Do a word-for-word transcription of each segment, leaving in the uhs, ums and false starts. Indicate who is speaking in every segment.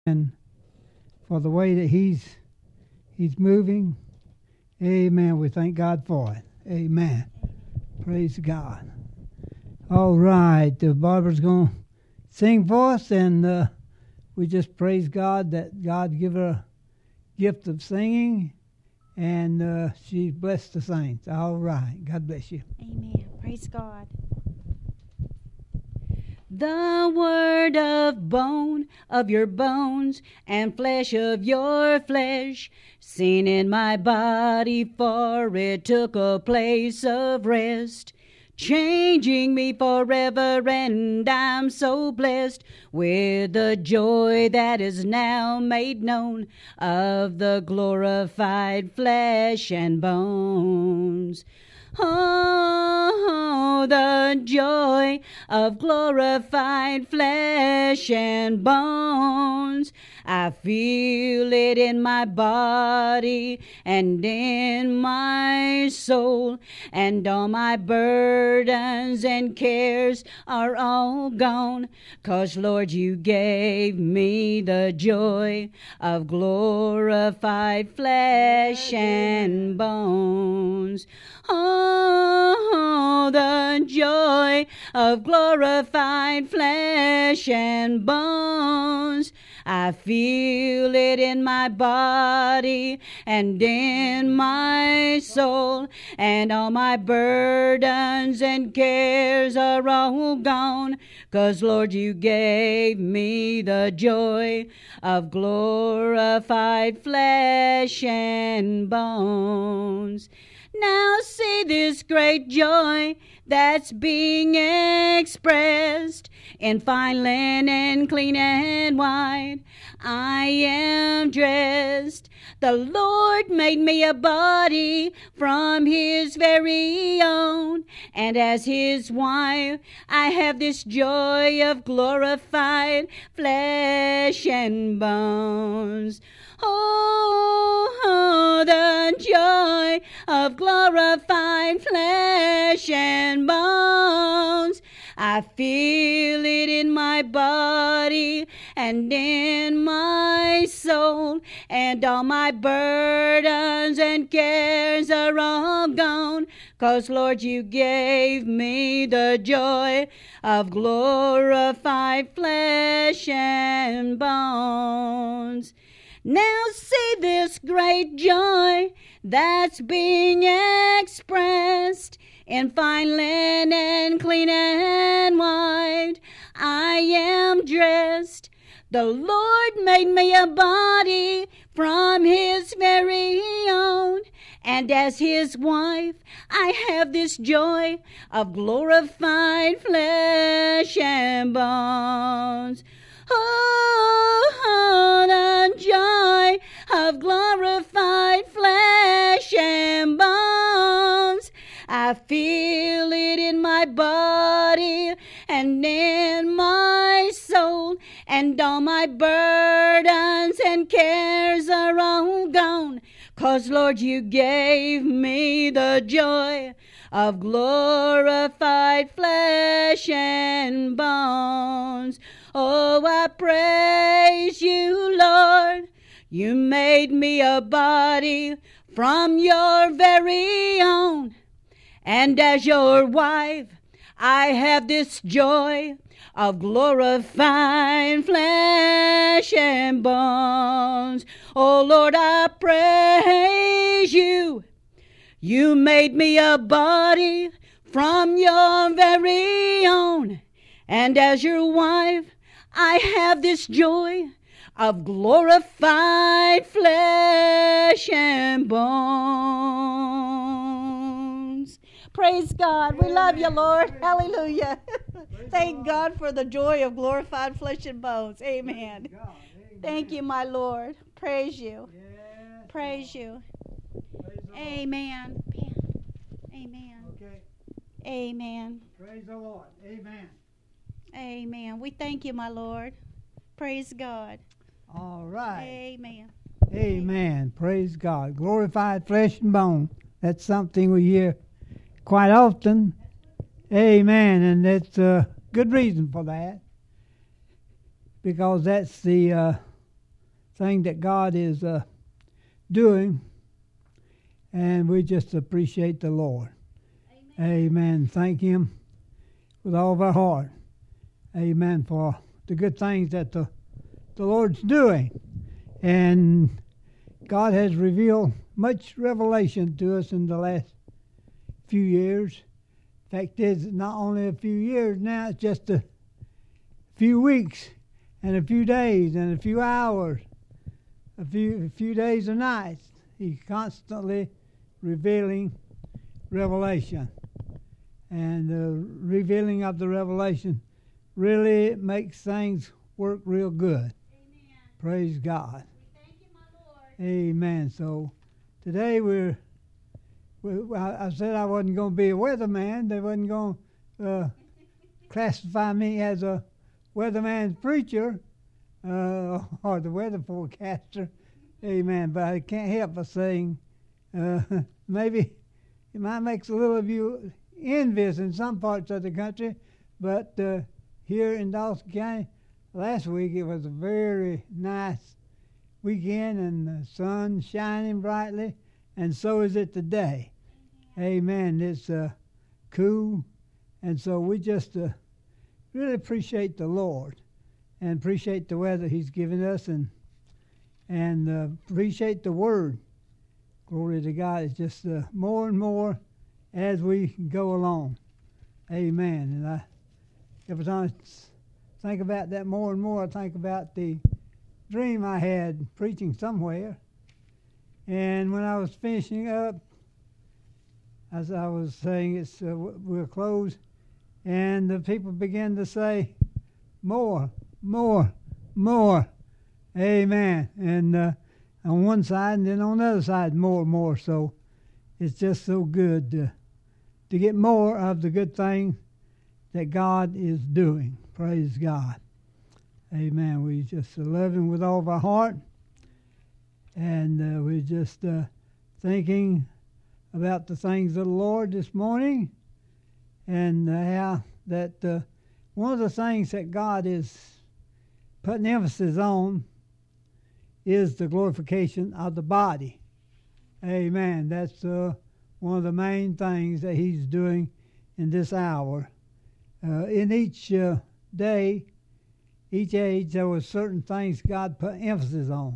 Speaker 1: and for the way that he's he's moving. Amen. We thank God for it. Amen. Praise God. All right. Uh, Barbara's going to sing for us, and uh, we just praise God that God give her a gift of singing, and uh, she's blessed the saints. All right. God bless you.
Speaker 2: Amen. Praise God. The word of bone of your bones and flesh of your flesh, seen in my body, for it took a place of rest, changing me forever, and I'm so blessed with the joy that is now made known of the glorified flesh and bones. Oh, the joy of glorified flesh and bones. I feel it in my body and in my soul, and all my burdens and cares are all gone, 'cause Lord, you gave me the joy of glorified flesh and bones. Oh, the joy of glorified flesh and bones. I feel it in my body and in my soul, and all my burdens and cares are all gone, 'cause Lord, you gave me the joy of glorified flesh and bones. Now see this great joy that's being expressed in fine linen, clean and white. I am dressed. The Lord made me a body from his very own, and as his wife I have this joy of glorified flesh and bones. Oh, the joy of glorified flesh and bones. I feel it in my body and in my soul, and all my burdens and cares are all gone, 'cause Lord, you gave me the joy of glorified flesh and bones. Now see this great joy that's being expressed in fine linen, clean and white. I am dressed. The Lord made me a body from his very own, and as his wife I have this joy of glorified flesh and bones. Oh, the joy of glorified flesh and bones. I feel it in my body and in my soul, and all my burdens and cares are all gone, 'cause Lord, you gave me the joy of glorified flesh and bones. Oh, I praise you, Lord. You made me a body from your very own, and as your wife I have this joy of glorified flesh and bones. Oh, Lord, I praise you. You made me a body from your very own, and as your wife I have this joy of glorified flesh and bones. Praise God. We love you, Lord. Hallelujah. Thank God for the joy of glorified flesh and bones. Amen. Thank you, my Lord. Praise you. Praise you. Amen. Amen. Amen.
Speaker 1: Praise the Lord. Amen.
Speaker 2: Amen. We thank you, my Lord. Praise God.
Speaker 1: All right.
Speaker 2: Amen.
Speaker 1: Amen. Praise God. Glorified flesh and bone. That's something we hear quite often. Amen. And that's a good reason for that. because that's the uh, thing that God is uh, doing, and we just appreciate the Lord. Amen. Amen. Thank Him with all of our heart. Amen. For the good things that the, the Lord's doing. And God has revealed much revelation to us in the last few years. Fact is, not only a few years now, it's just a few weeks and a few days and a few hours, a few a few days and nights. He's constantly revealing revelation. And the revealing of the revelation really makes things work real good. Amen. Praise God.
Speaker 2: We thank you, my Lord.
Speaker 1: Amen. So today we're I said I wasn't going to be a weatherman. They wasn't going to uh, classify me as a weatherman's preacher uh, or the weather forecaster. Amen. But I can't help but saying uh, maybe it might make a little of you envious in some parts of the country, but uh, here in Dawson County last week it was a very nice weekend and the sun shining brightly. And so is it today. Amen. It's uh, cool. And so we just uh, really appreciate the Lord and appreciate the weather He's given us and and uh, appreciate the Word. Glory to God. It's just uh, more and more as we go along. Amen. And I, every time I think about that more and more, I think about the dream I had preaching somewhere. And when I was finishing up, as I was saying, it's uh, we're closed, and the people began to say, more, more, more. Amen. And uh, on one side, and then on the other side, more, more. So it's just so good to, to get more of the good thing that God is doing. Praise God. Amen. We just love Him with all of our heart. And uh, we're just uh, thinking about the things of the Lord this morning, and uh, how that uh, one of the things that God is putting emphasis on is the glorification of the body. Amen. That's uh, one of the main things that He's doing in this hour. Uh, in each uh, day, each age, there were certain things God put emphasis on.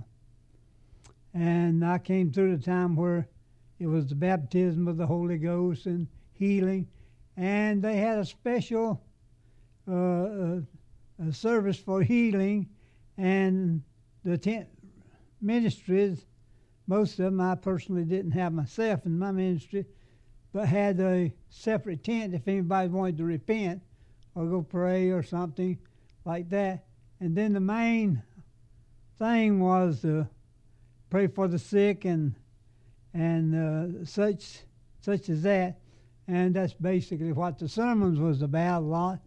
Speaker 1: And I came through the time where it was the baptism of the Holy Ghost and healing. And they had a special uh, uh, a service for healing. And the tent ministries, most of them I personally didn't have myself in my ministry, but had a separate tent if anybody wanted to repent or go pray or something like that. And then the main thing was to pray for the sick and and uh, such such as that, and that's basically what the sermons was about a lot.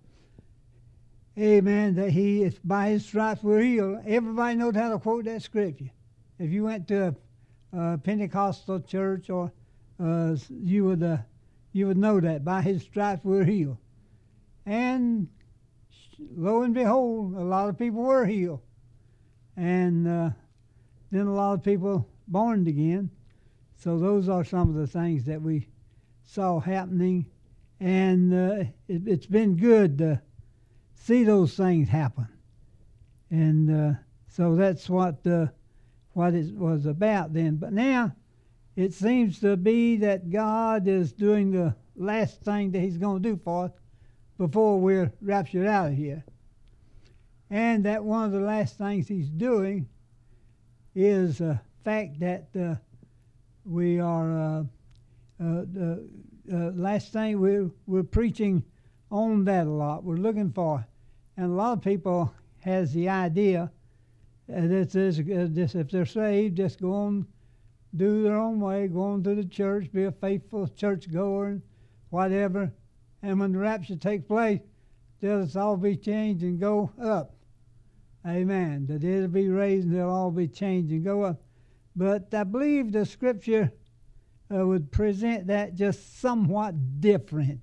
Speaker 1: Amen. That He is by His stripes we're healed. Everybody knows how to quote that scripture. If you went to a, a Pentecostal church, or uh, you would uh, you would know that by His stripes we're healed. And lo and behold, a lot of people were healed, and uh, then a lot of people born again. So those are some of the things that we saw happening, and uh, it, it's been good to see those things happen. And uh, so that's what uh, what it was about then. But now it seems to be that God is doing the last thing that He's going to do for us before we're raptured out of here. And that one of the last things He's doing is the fact that uh, we are, uh, uh, the uh, last thing we're, we're preaching on that a lot. We're looking for, and a lot of people has the idea that this is, uh, this, if they're saved, just go on, do their own way, go on to the church, be a faithful church goer, and whatever. And when the rapture takes place, they'll all be changed and go up. Amen. That it'll be raised and they'll all be changed and go up. But I believe the Scripture uh, would present that just somewhat different.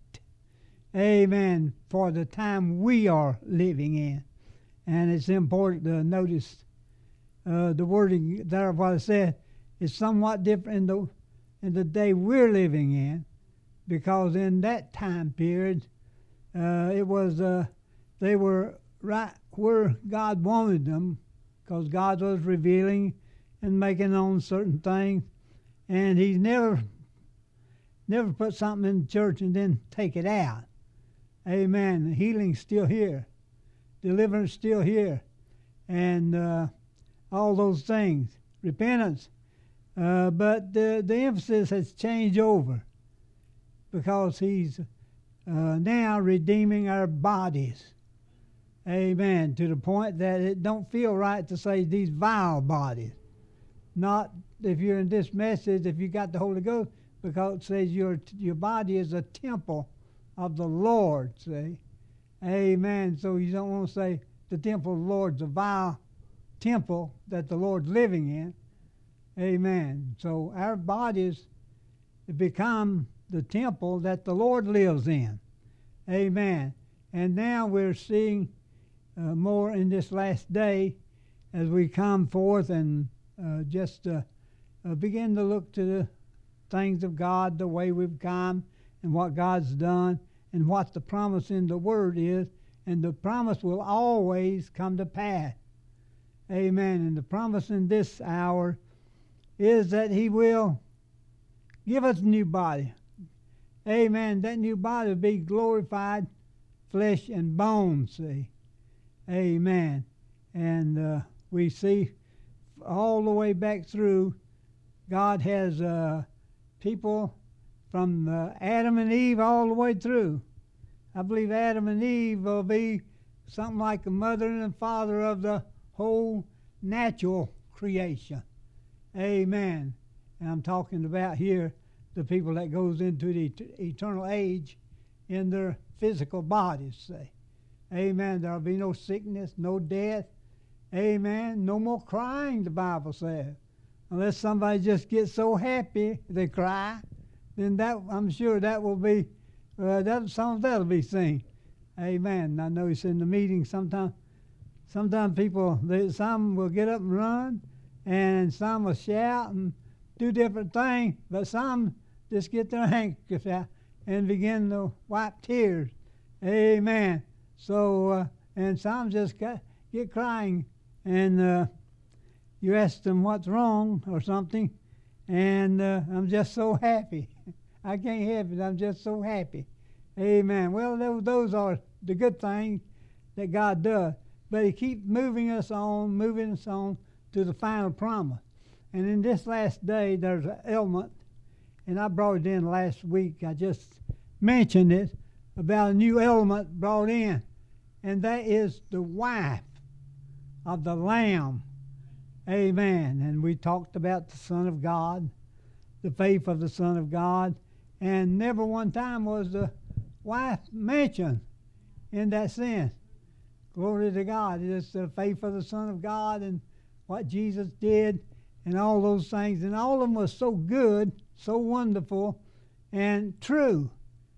Speaker 1: Amen. For the time we are living in. And it's important to notice uh, the wording there, what I said, is somewhat different in the in the day we're living in, because in that time period, uh, it was uh, they were right where God wanted them, because God was revealing and making known certain things, and He's never never put something in the church and then take it out. Amen. The healing's still here, deliverance still here, and uh, all those things, repentance. Uh, but the the emphasis has changed over, because He's uh, now redeeming our bodies. Amen. To the point that it don't feel right to say these vile bodies. Not if you're in this message, if you got the Holy Ghost, because it says your your body is a temple of the Lord. See, amen. So you don't want to say the temple of the Lord's a vile temple that the Lord's living in. Amen. So our bodies become the temple that the Lord lives in. Amen. And now we're seeing uh, more in this last day as we come forth and uh, just uh, uh, begin to look to the things of God, the way we've come and what God's done and what the promise in the Word is. And the promise will always come to pass. Amen. And the promise in this hour is that He will give us a new body. Amen. That new body will be glorified flesh and bones, see. Amen. And uh, we see all the way back through, God has uh, people from uh, Adam and Eve all the way through. I believe Adam and Eve will be something like the mother and the father of the whole natural creation. Amen. And I'm talking about here the people that goes into the eternal age in their physical bodies, say. Amen. There'll be no sickness, no death. Amen. No more crying, the Bible says. Unless somebody just gets so happy they cry, then that I'm sure that will be, uh, that some of that will be seen. Amen. I notice in the meeting sometimes, sometimes people, they, some will get up and run, and some will shout and do different things, but some just get their handkerchiefs out and begin to wipe tears. Amen. So, uh, and some just get, get crying, and uh, you ask them what's wrong or something, and uh, I'm just so happy. I can't help it. I'm just so happy. Amen. Well, those, those are the good things that God does, but He keeps moving us on, moving us on to the final promise. And in this last day, there's an element, and I brought it in last week. I just mentioned it about a new element brought in, and that is the wife of the Lamb. Amen. And we talked about the Son of God, the faith of the Son of God, and never one time was the wife mentioned in that sense. Glory to God. It's the faith of the Son of God and what Jesus did and all those things. And all of them was so good, so wonderful, and true.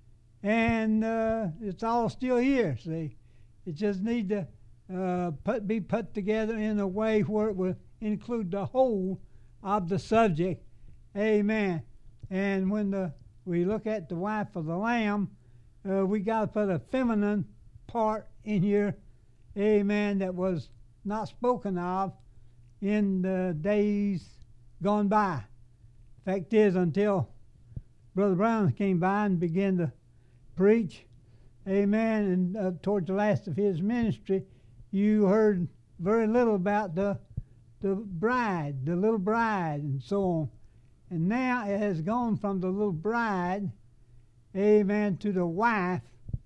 Speaker 1: And uh, it's all still here, see. It just need to uh, put, be put together in a way where it will include the whole of the subject. Amen. And when the we look at the wife of the Lamb, uh, we got to put a feminine part in here, amen, that was not spoken of in the days gone by. Fact is, until Brother Brown came by and began to preach, amen, and uh, towards the last of his ministry, you heard very little about the the bride, the little bride, and so on. And now it has gone from the little bride, amen, to the wife,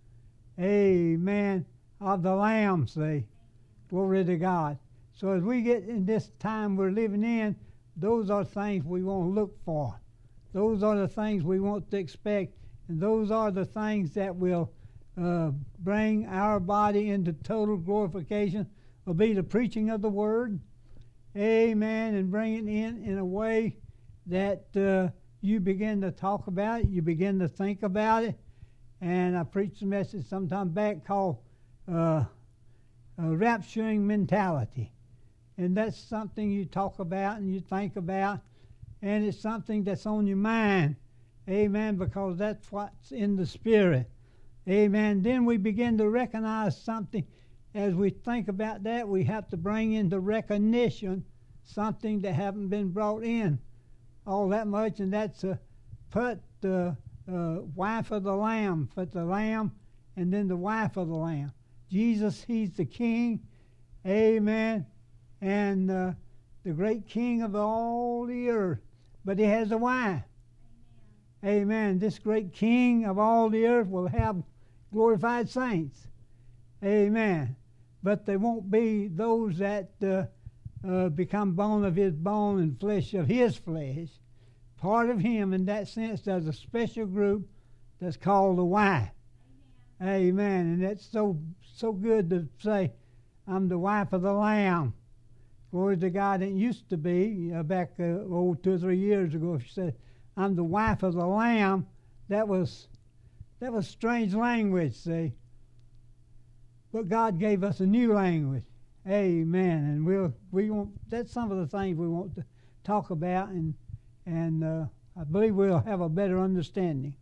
Speaker 1: amen, of the Lamb, see. Glory to God. So as we get in this time we're living in, those are things we want to look for. Those are the things we want to expect. And those are the things that will uh, bring our body into total glorification. Will be the preaching of the Word, amen, and bring it in in a way that uh, you begin to talk about it, you begin to think about it. And I preached a message sometime back called uh, a rapturing mentality. and that's something you talk about and you think about, and it's something that's on your mind. Amen, because that's what's in the Spirit. Amen. Then we begin to recognize something. As we think about that, we have to bring into recognition something that haven't been brought in all that much, and that's uh, put the uh, wife of the Lamb, put the Lamb, and then the wife of the Lamb. Jesus, He's the King. Amen. And uh, the great King of all the earth. But He has a wife. Amen. Amen. This great King of all the earth will have glorified saints. Amen. But they won't be those that uh, uh, become bone of His bone and flesh of His flesh. Part of Him, in that sense, there's a special group that's called the wife. Amen. Amen. And that's so so good to say, I'm the wife of the Lamb. Glory to God. It used to be, uh, back uh, oh, two or three years ago, if you said, I'm the wife of the Lamb, that was that was strange language, see. But God gave us a new language. Amen. And we'll we want that's some of the things we want to talk about, and and uh, I believe we'll have a better understanding.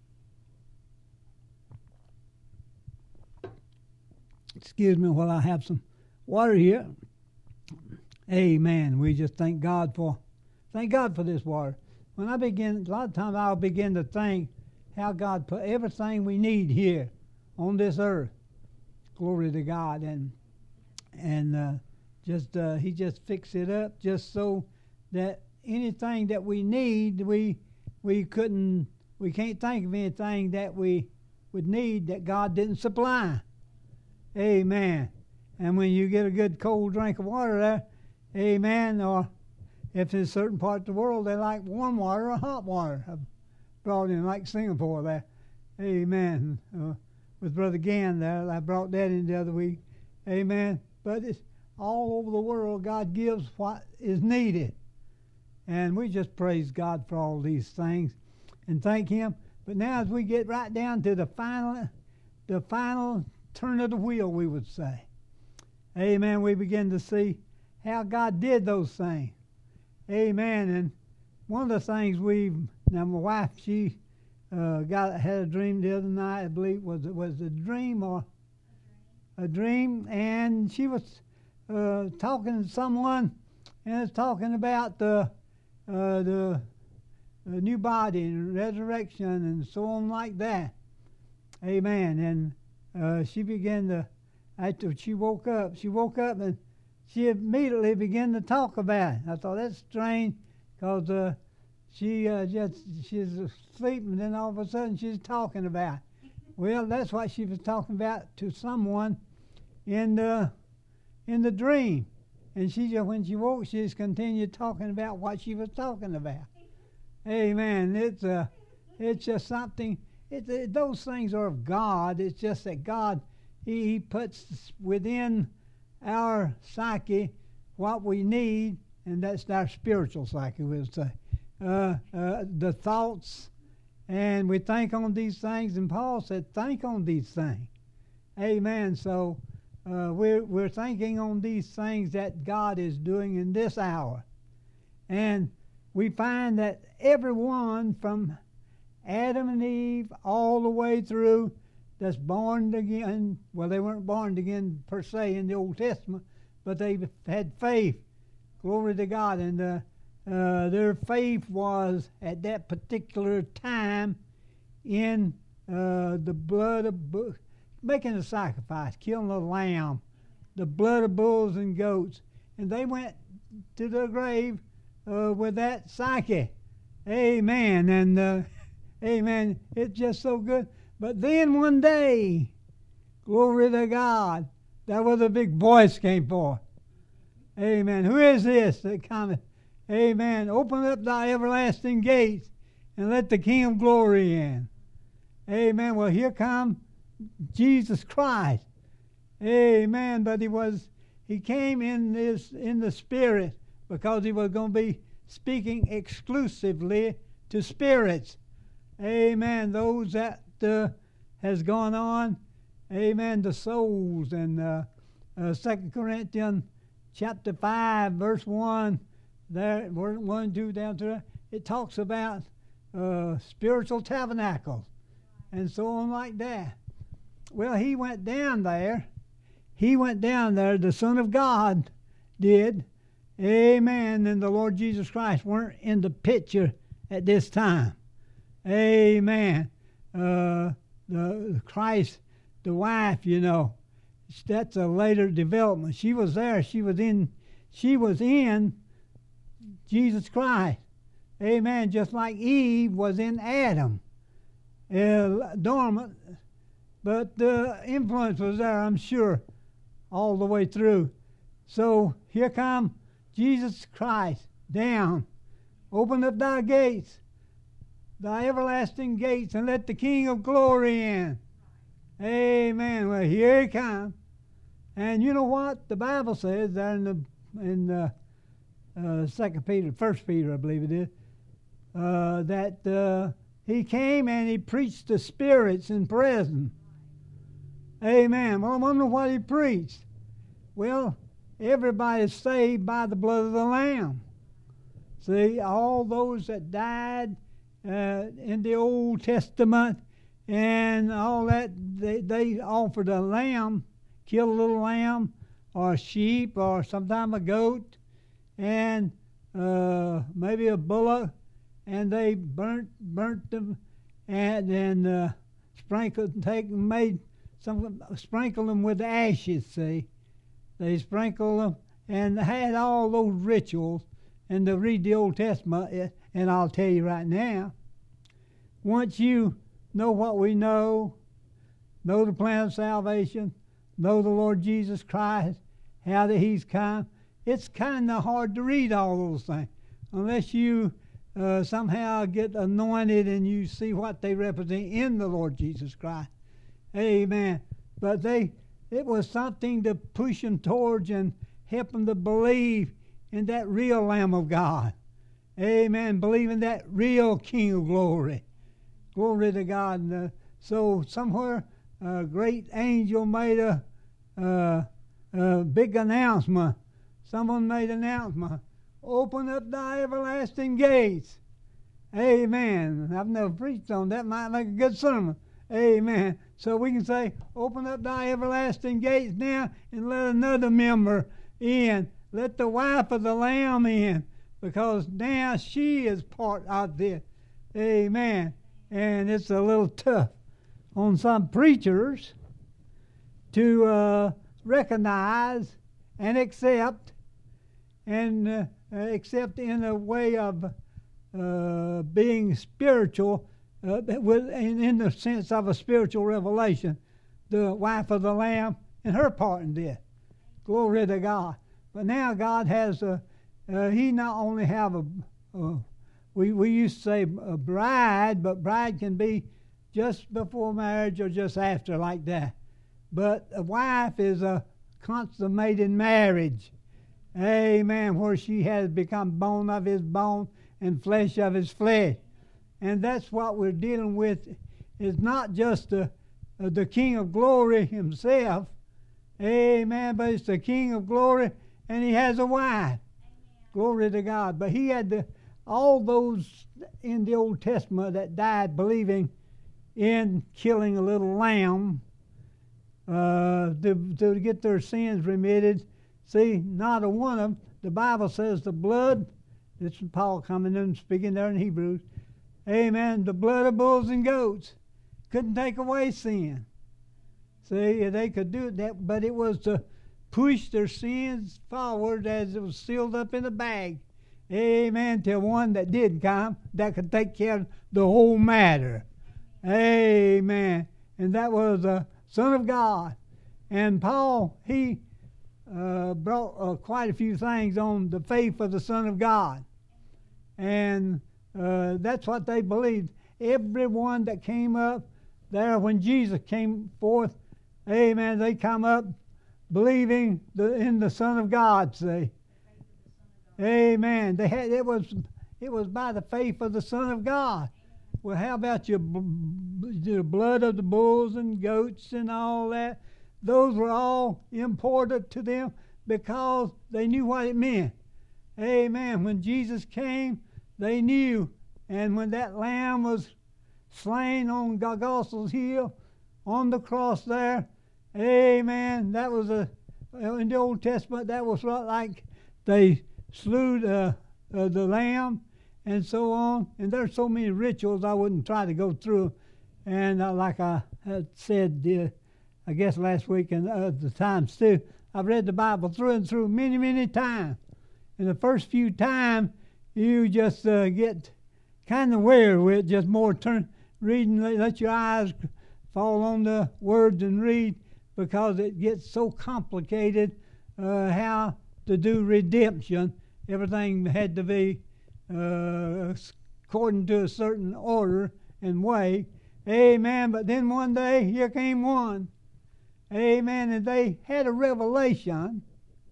Speaker 1: Excuse me while I have some water here. Amen. We just thank God for thank God for this water. When I begin, a lot of times I'll begin to think how God put everything we need here on this earth. Glory to God, and and uh, just uh, He just fixed it up just so that anything that we need, we we couldn't we can't think of anything that we would need that God didn't supply. Amen. And when you get a good cold drink of water there, amen, or if in certain parts of the world they like warm water or hot water, I've brought in like Singapore there, amen, uh, with Brother Gann there, I brought that in the other week, amen. But it's all over the world, God gives what is needed, and we just praise God for all these things and thank Him. But now as we get right down to the final, the final turn of the wheel, we would say, amen, we begin to see how God did those things. Amen. And one of the things we, now my wife, she uh, got had a dream the other night, I believe, was it was a dream or a dream, and she was uh, talking to someone, and it's talking about the uh, the, the new body and resurrection and so on like that. Amen. And uh, she began to, after she woke up, she woke up and she immediately began to talk about it. I thought, that's strange, because uh, she uh, just, she's asleep, and then all of a sudden she's talking about it. Well, that's what she was talking about to someone in the, in the dream. And she just, when she woke, she just continued talking about what she was talking about. Amen. It's, uh, it's just something, it, it, those things are of God. It's just that God, He, he puts within our psyche what we need, and that's our spiritual psyche, we'll say. Uh, uh, the thoughts, and we think on these things, and Paul said, think on these things. Amen. So uh, we're, we're thinking on these things that God is doing in this hour. And we find that everyone from Adam and Eve all the way through that's born again, well, they weren't born again per se in the Old Testament, but they had faith. Glory to God. And uh, uh, their faith was at that particular time in uh, the blood of, bu- making a sacrifice, killing a lamb, the blood of bulls and goats. And they went to the grave uh, with that psyche. Amen. And uh, amen. It's just so good. But then one day, glory to God, there was a big voice came forth. Amen. Who is this that cometh? Amen. Open up thy everlasting gates and let the King of glory in. Amen. Well, here come Jesus Christ. Amen. But he was he came in this in the spirit, because he was going to be speaking exclusively to spirits. Amen. Those that Uh, has gone on, amen, the souls. And uh, uh, Second Corinthians chapter five, verse one, there, one and two down to there, it talks about uh, spiritual tabernacles and so on like that. Well, he went down there. He went down there, the Son of God did. Amen. And the Lord Jesus Christ weren't in the picture at this time. Amen. Uh, the Christ, the wife, you know, that's a later development. She was there. She was in. She was in Jesus Christ. Amen. Just like Eve was in Adam, uh, dormant, but the influence was there, I'm sure, all the way through. So here come Jesus Christ down. Open up thy gates, thy everlasting gates, and let the King of glory in. Amen. Well, here he comes. And you know what? The Bible says there in the in the uh, Second Peter, First Peter, I believe it is, uh, that uh, he came and he preached to spirits in prison. Amen. Well, I wonder what he preached. Well, everybody's saved by the blood of the Lamb. See, all those that died uh, in the Old Testament and all that, they, they offered a lamb, kill a little lamb or a sheep or sometime a goat and uh, maybe a bullock, and they burnt burnt them and then uh, sprinkled, take made some sprinkle them with ashes. See, they sprinkled them and had all those rituals. And to read the Old Testament, and I'll tell you right now, once you know what we know, know the plan of salvation, know the Lord Jesus Christ, how that He's come, it's kind of hard to read all those things unless you uh, somehow get anointed and you see what they represent in the Lord Jesus Christ. Amen. But they, it was something to push them towards and help them to believe in that real Lamb of God. Amen. Believe in that real King of glory. Glory to God. And, uh, so somewhere a great angel made a, uh, a big announcement. Someone made an announcement. Open up thy everlasting gates. Amen. I've never preached on that. Might make a good sermon. Amen. So we can say, open up thy everlasting gates now and let another member in. Let the wife of the Lamb in, because now she is part of this. Amen. And it's a little tough on some preachers to uh, recognize and accept, and uh, accept in a way of uh, being spiritual, uh, with, in, in the sense of a spiritual revelation, the wife of the Lamb and her part in this. Glory to God. But now God has a, uh, He not only have a, a we, we used to say a bride, but bride can be just before marriage or just after like that. But a wife is a consummated marriage. Amen. Where she has become bone of his bone and flesh of his flesh. And that's what we're dealing with. It's not just the, uh, the King of glory himself. Amen. But it's the King of glory, and he has a wife. Amen. Glory to God. But he had the, all those in the Old Testament that died believing in killing a little lamb uh, to, to get their sins remitted. See, not a one of them. The Bible says the blood, this is Paul coming in speaking there in Hebrews, amen, the blood of bulls and goats couldn't take away sin. See, they could do that, but it was to push their sins forward as it was sealed up in a bag. Amen. Till one that did come that could take care of the whole matter. Amen. And that was the Son of God. And Paul, he uh, brought uh, quite a few things on the faith of the Son of God. And uh, that's what they believed. Everyone that came up there when Jesus came forth, amen, they come up believing the, in the Son of God, see. Amen. They had it was it was by the faith of the Son of God. Well, how about your the blood of the bulls and goats and all that? Those were all important to them. because they knew what it meant. Amen. When Jesus came, they knew. And when that lamb was slain on Golgotha's hill, on the cross there, amen, that was a, in the Old Testament, that was like they slew the, uh, the lamb and so on. And there's so many rituals I wouldn't try to go through. And uh, like I had said, uh, I guess last week and other times too, I've read the Bible through and through many, many times. And the first few times, you just uh, get kind of weary with just more turn reading, let your eyes fall on the words and read, because it gets so complicated uh, how to do redemption. Everything had to be uh, according to a certain order and way. Amen. But then one day, here came one. Amen. And they had a revelation.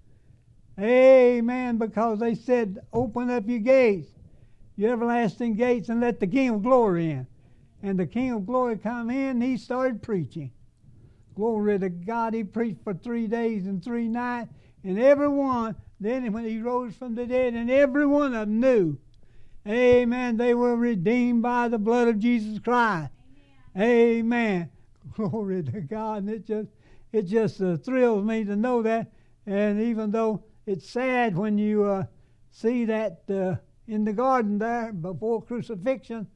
Speaker 1: Amen. Because they said, open up your gates, your everlasting gates, and let the King of Glory in. And the King of Glory come in, and he started preaching. Glory to God. He preached for three days and three nights. And everyone, then when he rose from the dead, and every one of them knew, amen, they were redeemed by the blood of Jesus Christ. Amen. Amen. Glory to God. And it just, it just uh, thrills me to know that. And even though it's sad when you uh, see that uh, in the garden there before crucifixion,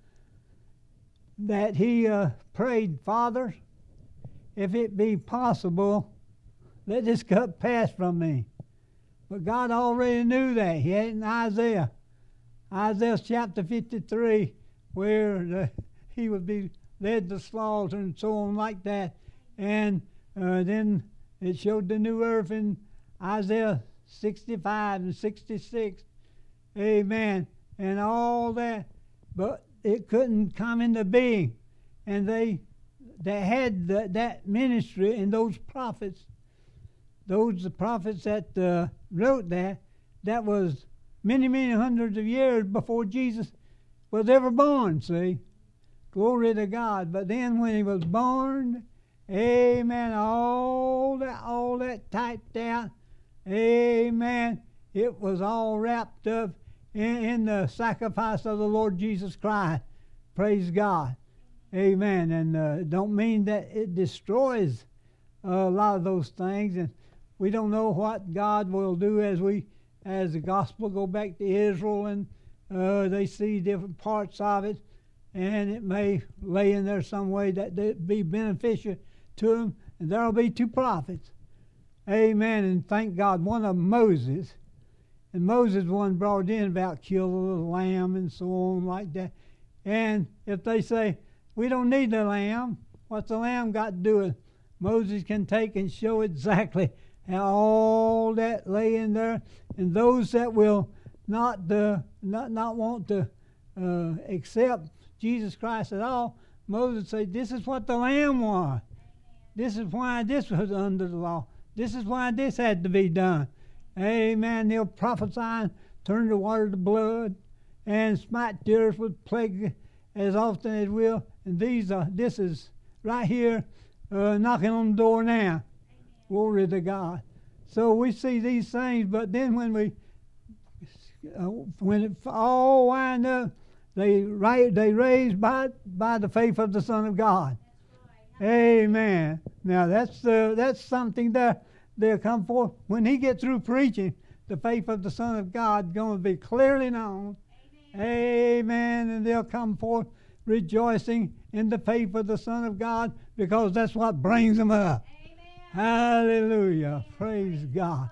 Speaker 1: that he uh, prayed, Father, if it be possible, let this cup pass from me. But God already knew that. He had it in Isaiah. Isaiah chapter fifty-three, where the, he would be led to slaughter and so on like that. And uh, then it showed the new earth in Isaiah sixty-five and sixty-six. Amen. And all that. But it couldn't come into being. And they they had the, that ministry and those prophets, those prophets that uh, wrote that, that was many, many hundreds of years before Jesus was ever born, see. Glory to God. But then when he was born, amen, all that, all that typed out, amen, it was all wrapped up in, in the sacrifice of the Lord Jesus Christ. Praise God. Amen. And uh, don't mean that it destroys uh, a lot of those things. And we don't know what God will do as we, as the gospel go back to Israel, and uh, they see different parts of it, and it may lay in there some way that it be beneficial to them. And there will be two prophets. Amen. And thank God, one of them, Moses. And Moses one brought in about kill the little lamb and so on like that. And if they say, we don't need the lamb, what's the lamb got to do with it? Moses can take and show exactly how all that lay in there. And those that will not uh, not, not want to uh, accept Jesus Christ at all, Moses said, this is what the lamb was. This is why this was under the law. This is why this had to be done. Amen. They'll prophesy and turn the water to blood and smite the earth with plague as often as will. And these are, this is right here uh, knocking on the door now. Amen. Glory to God. So we see these things, but then when we, uh, when it all wind up, they right, they raised by by the faith of the Son of God. Right. Amen. Now that's uh, that's something that they'll come forth when he gets through preaching. The faith of the Son of God going to be clearly known. Amen. Amen. And they'll come forth rejoicing in the faith of the Son of God, because that's what brings them up. Amen. Hallelujah. Amen. Praise God.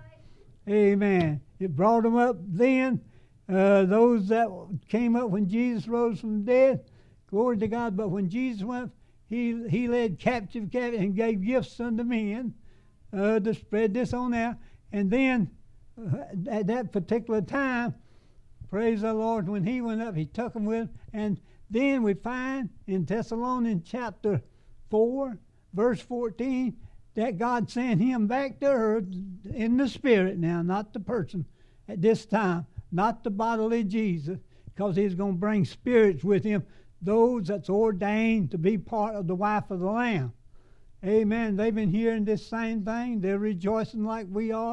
Speaker 1: Amen. It brought them up then. Uh, those that came up when Jesus rose from the dead, glory to God. But when Jesus went, he he led captive captive and gave gifts unto men uh, to spread this on out. And then uh, at that particular time, praise the Lord, when he went up, he took them with him. And then we find in Thessalonians chapter four, verse fourteen, that God sent him back to earth in the spirit now, not the person at this time, not the bodily Jesus, because he's going to bring spirits with him, those that's ordained to be part of the wife of the Lamb. Amen. They've been hearing this same thing. They're rejoicing like we are.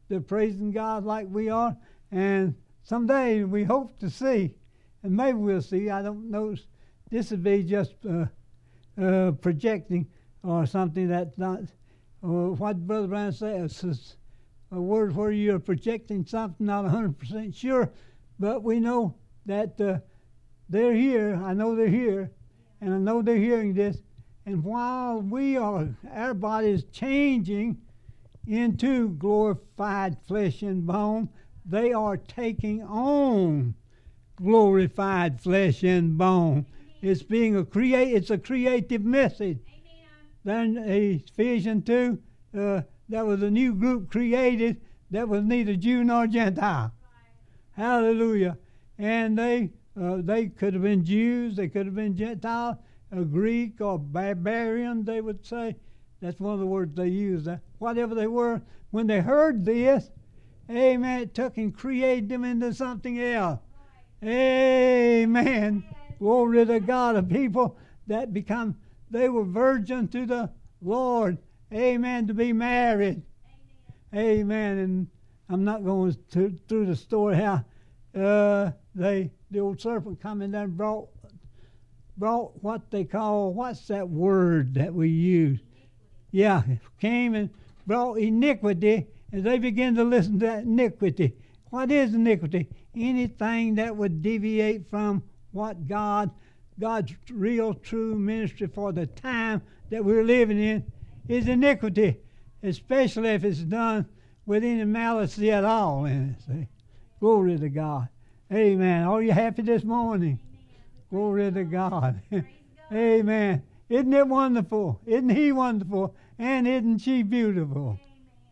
Speaker 1: they're praising God like we are, and someday we hope to see, and maybe we'll see. I don't know. This would be just uh, uh, projecting or something that's not. Uh, what Brother Brown says is a word where you're projecting something not one hundred percent sure, but we know that uh, they're here. I know they're here, and I know they're hearing this. And while we are, our body is changing into glorified flesh and bone, they are taking on glorified flesh and bone. It's being a create. It's a creative message. Then Ephesians two, uh, that was a new group created that was neither Jew nor Gentile. Right. Hallelujah. And they uh, they could have been Jews, they could have been Gentiles, a Greek or barbarian, they would say. That's one of the words they used. Uh, whatever they were, when they heard this, amen, it took and created them into something else. Right. Amen. Glory to God. Of people that become, they were virgin to the Lord. Amen. To be married. Amen. Amen. And I'm not going to, through the story how uh, they, the old serpent coming down brought, brought what they call, what's that word that we use? Yeah, came and brought iniquity, and they began to listen to that iniquity. What is iniquity? Anything that would deviate from what God, God's real true ministry for the time that we're living in is iniquity, especially if it's done with any malice at all in it. See? Glory to God. Amen. Are you happy this morning? Amen. Glory to God. Amen. Isn't it wonderful? Isn't he wonderful? And isn't she beautiful?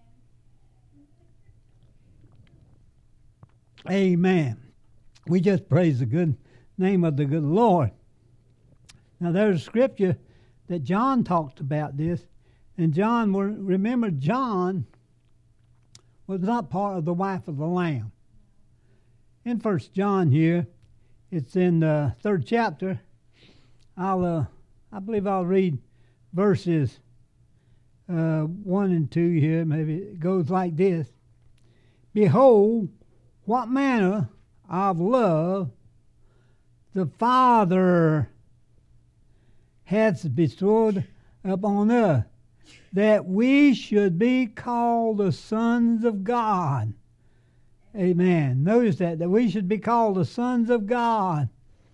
Speaker 1: Amen. Amen. We just praise the good name of the good Lord. Now there's a scripture that John talked about this. And John, remember John was not part of the wife of the Lamb. In First John here, it's in the third chapter. I'll, uh, I believe I'll read verses uh, one and two here. Maybe it goes like this. Behold, what manner of love the Father hath bestowed upon us, that we should be called the sons of God. Amen. Notice that, that we should be called the sons of God.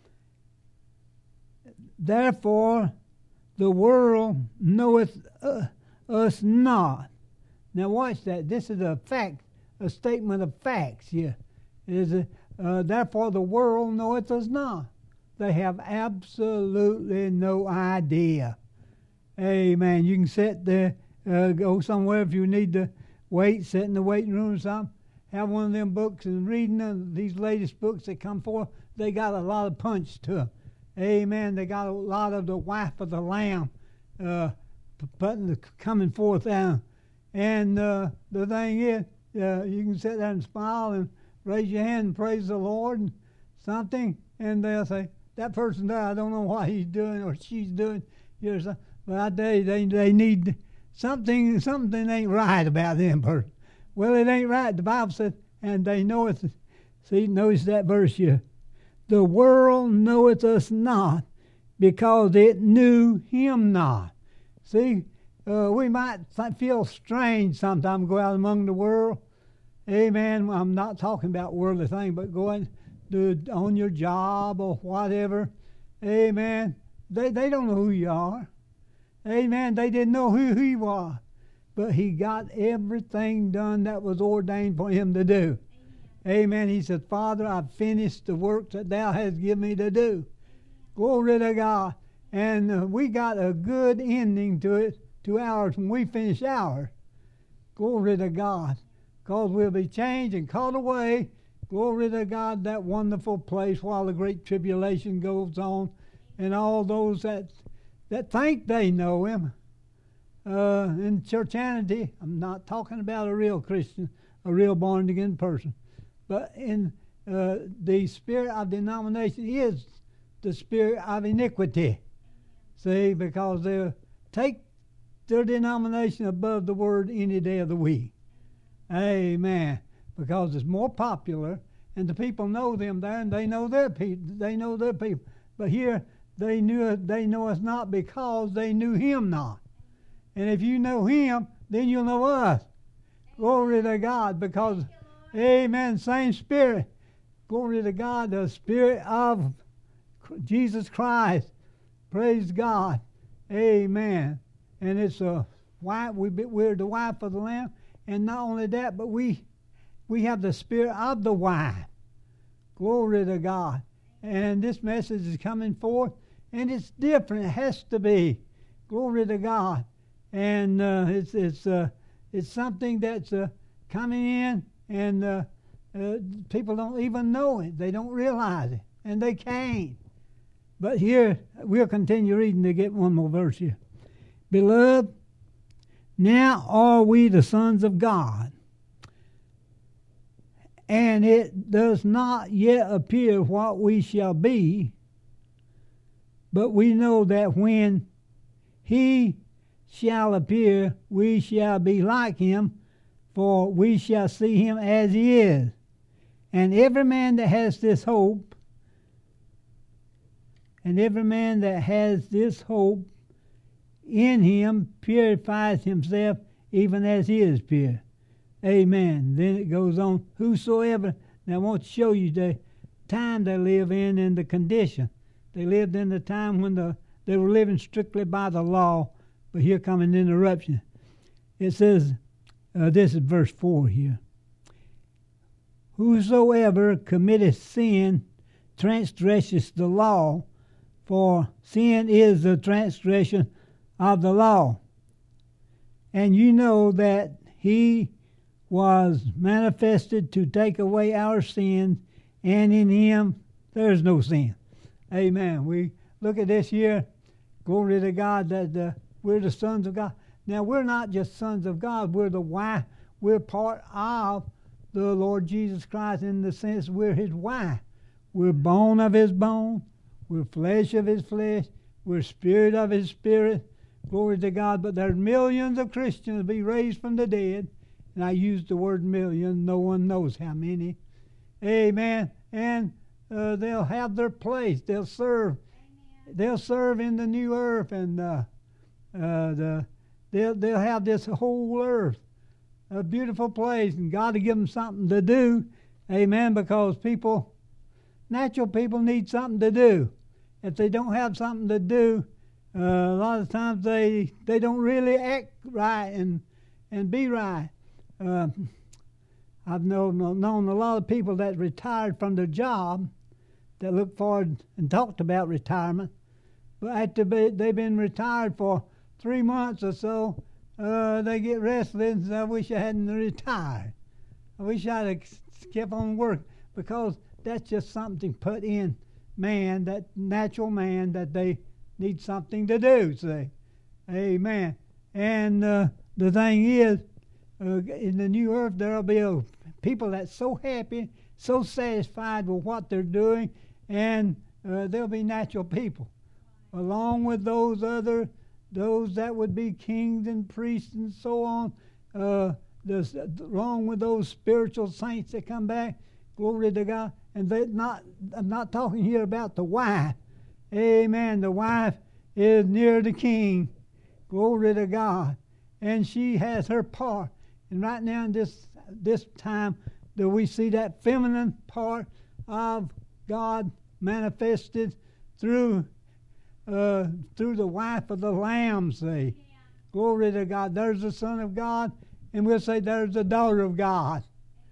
Speaker 1: Therefore, the world knoweth uh, us not. Now watch that. This is a fact, a statement of facts here. It is a, uh, therefore, the world knoweth us not. They have absolutely no idea. Amen. You can sit there, uh, go somewhere if you need to wait, sit in the waiting room or something. Have one of them books and reading them, these latest books that come forth. They got a lot of punch to them. Amen. They got a lot of the wife of the Lamb uh, putting, coming forth down. And uh, the thing is, uh, you can sit there and smile and raise your hand and praise the Lord and something, and they'll say, that person there, I don't know what he's doing or she's doing. You know, but I tell you, they, they need something, something ain't right about them person. Well, it ain't right. The Bible says, and they know it. See, notice that verse here. The world knoweth us not, because it knew him not. See, uh, we might feel strange sometimes, go out among the world. Amen. I'm not talking about worldly things, but going to, on your job or whatever. Amen. They, they don't know who you are. Amen. They didn't know who he was. But he got everything done that was ordained for him to do. Amen. Amen. He said, Father, I've finished the work that thou hast given me to do. Glory to God. And uh, we got a good ending to it, to ours, when we finish ours. Glory to God. Because we'll be changed and caught away. Glory to God, that wonderful place while the great tribulation goes on. And all those that, that think they know him. Uh, in churchianity, I'm not talking about a real Christian, a real born-again person. But in uh, the spirit of denomination is the spirit of iniquity. See, because they take their denomination above the word any day of the week. Amen. Because it's more popular, and the people know them there, and they know their people. They know their people. But here, they knew they know us not because they knew Him not. And if you know Him, then you'll know us. Glory to God, because, amen, same Spirit. Glory to God, the Spirit of Jesus Christ. Praise God. Amen. And it's a wife, we, we're the wife of the Lamb. And not only that, but we we have the Spirit of the wife. Glory to God. And this message is coming forth, and it's different. It has to be. Glory to God. And uh, it's it's uh, it's something that's uh, coming in, and uh, uh, people don't even know it. They don't realize it, and they can't. But here, we'll continue reading to get one more verse here. Beloved, now are we the sons of God, and it does not yet appear what we shall be, but we know that when He shall appear, we shall be like Him, for we shall see Him as He is. And every man that has this hope, and every man that has this hope in Him purifies himself even as He is pure. Amen. Then it goes on, whosoever. Now I want to show you the time they live in and the condition. They lived in the time when the, they were living strictly by the law, but here comes an interruption. It says, uh, this is verse four here. Whosoever committeth sin transgresseth the law, for sin is the transgression of the law. And you know that He was manifested to take away our sins, and in Him there is no sin. Amen. We look at this here. Glory to God that uh, we're the sons of God. Now, we're not just sons of God. We're the wife. We're part of the Lord Jesus Christ in the sense we're His wife. We're bone of His bone. We're flesh of His flesh. We're spirit of His spirit. Glory to God. But there's millions of Christians to be raised from the dead. And I use the word million. No one knows how many. Amen. And uh, they'll have their place. They'll serve. Amen. They'll serve in the new earth. And uh, uh, the, they'll, they'll have this whole earth. A beautiful place. And God will give them something to do. Amen. Because people, natural people need something to do. If they don't have something to do, uh, a lot of times they they don't really act right and and be right. Uh, I've known, known a lot of people that retired from their job that look forward and talked about retirement, but after be, they've been retired for three months or so, uh, they get restless and say, I wish I hadn't retired. I wish I'd have kept on working, because that's just something put in man, that natural man, that they need something to do, see. Amen. And uh, the thing is, uh, in the new earth, there'll be a, people that's so happy, so satisfied with what they're doing, and uh, they'll be natural people. Along with those other, those that would be kings and priests and so on, uh, the, along with those spiritual saints that come back, glory to God. And they not, I'm not talking here about the wife. Amen. The wife is near the king. Glory to God. And she has her part. And right now in this this time, do we see that feminine part of God manifested through uh, through the wife of the Lamb, see. Yeah. Glory to God. There's the Son of God, and we'll say there's the daughter of God.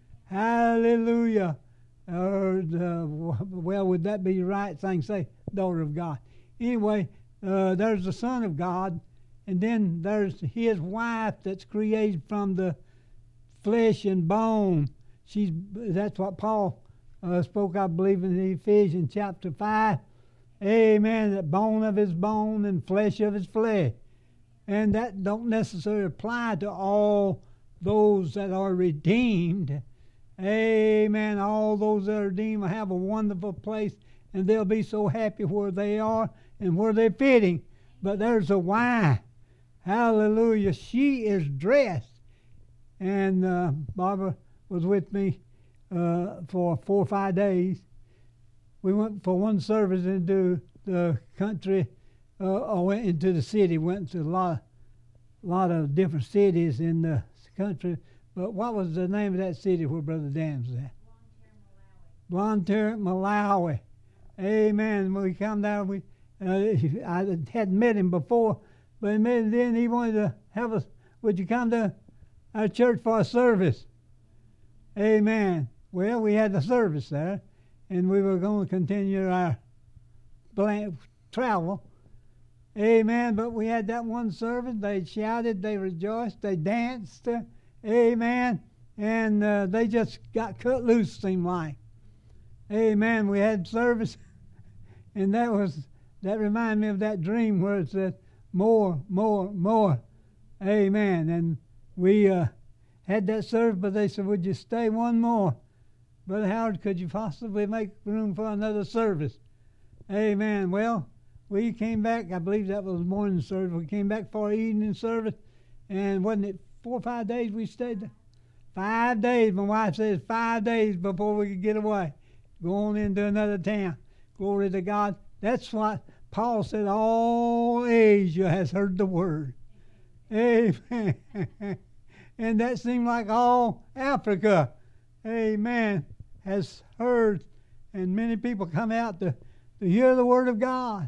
Speaker 1: Hallelujah. Or the, well, would that be the right thing? Say, daughter of God. Anyway, uh, there's the Son of God, and then there's His wife that's created from the flesh and bone. She's that's what Paul uh, spoke, I believe, in Ephesians chapter five. Amen. That bone of His bone and flesh of His flesh, and that don't necessarily apply to all those that are redeemed. Amen. All those that are redeemed will have a wonderful place, and they'll be so happy where they are and where they're fitting. But there's a wife. Hallelujah. She is dressed. and uh, Barbara was with me uh, for four or five days. We went for one service into the country, uh, or went into the city, went to a lot, lot of different cities in the country. But what was the name of that city where Brother Dan was at? Blonde Malawi. Malawi. Amen. When we come down, we uh, I hadn't met him before, but then he wanted to have us. Would you come to our church for a service? Amen. Well, we had the service there, and we were going to continue our plan, travel. Amen. But we had that one service. They shouted, they rejoiced, they danced. Uh, amen. And uh, they just got cut loose, seemed like. Amen. We had service, and that was that reminded me of that dream where it said, more, more, more. Amen. And we uh, had that service, but they said, would you stay one more? Brother Howard, could you possibly make room for another service? Amen. Well, we came back, I believe that was morning service. We came back for evening service, and wasn't it four or five days we stayed there? Five days. My wife says five days before we could get away. Going into another town. Glory to God. That's what Paul said, all Asia has heard the word. Amen. And that seemed like all Africa, amen, has heard. And many people come out to, to hear the word of God.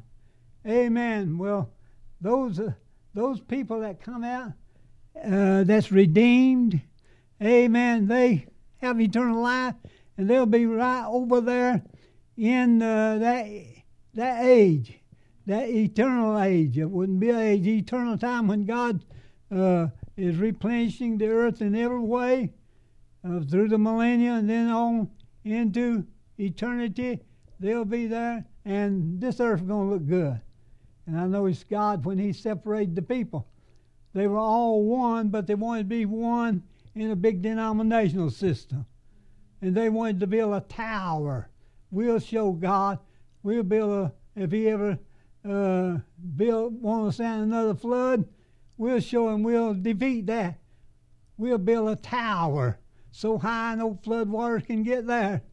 Speaker 1: Amen. Well, those uh, those people that come out, uh, that's redeemed, amen, they have eternal life. And they'll be right over there in uh, that that age, that eternal age. It wouldn't be an age, eternal time when God uh, is replenishing the earth in every way uh, through the millennia and then on into eternity. They'll be there, and this earth is going to look good. And I know it's God when He separated the people. They were all one, but they wanted to be one in a big denominational system. And they wanted to build a tower. We'll show God. We'll build a, if He ever uh, build, want to send another flood, we'll show Him we'll defeat that. We'll build a tower so high no flood waters can get there.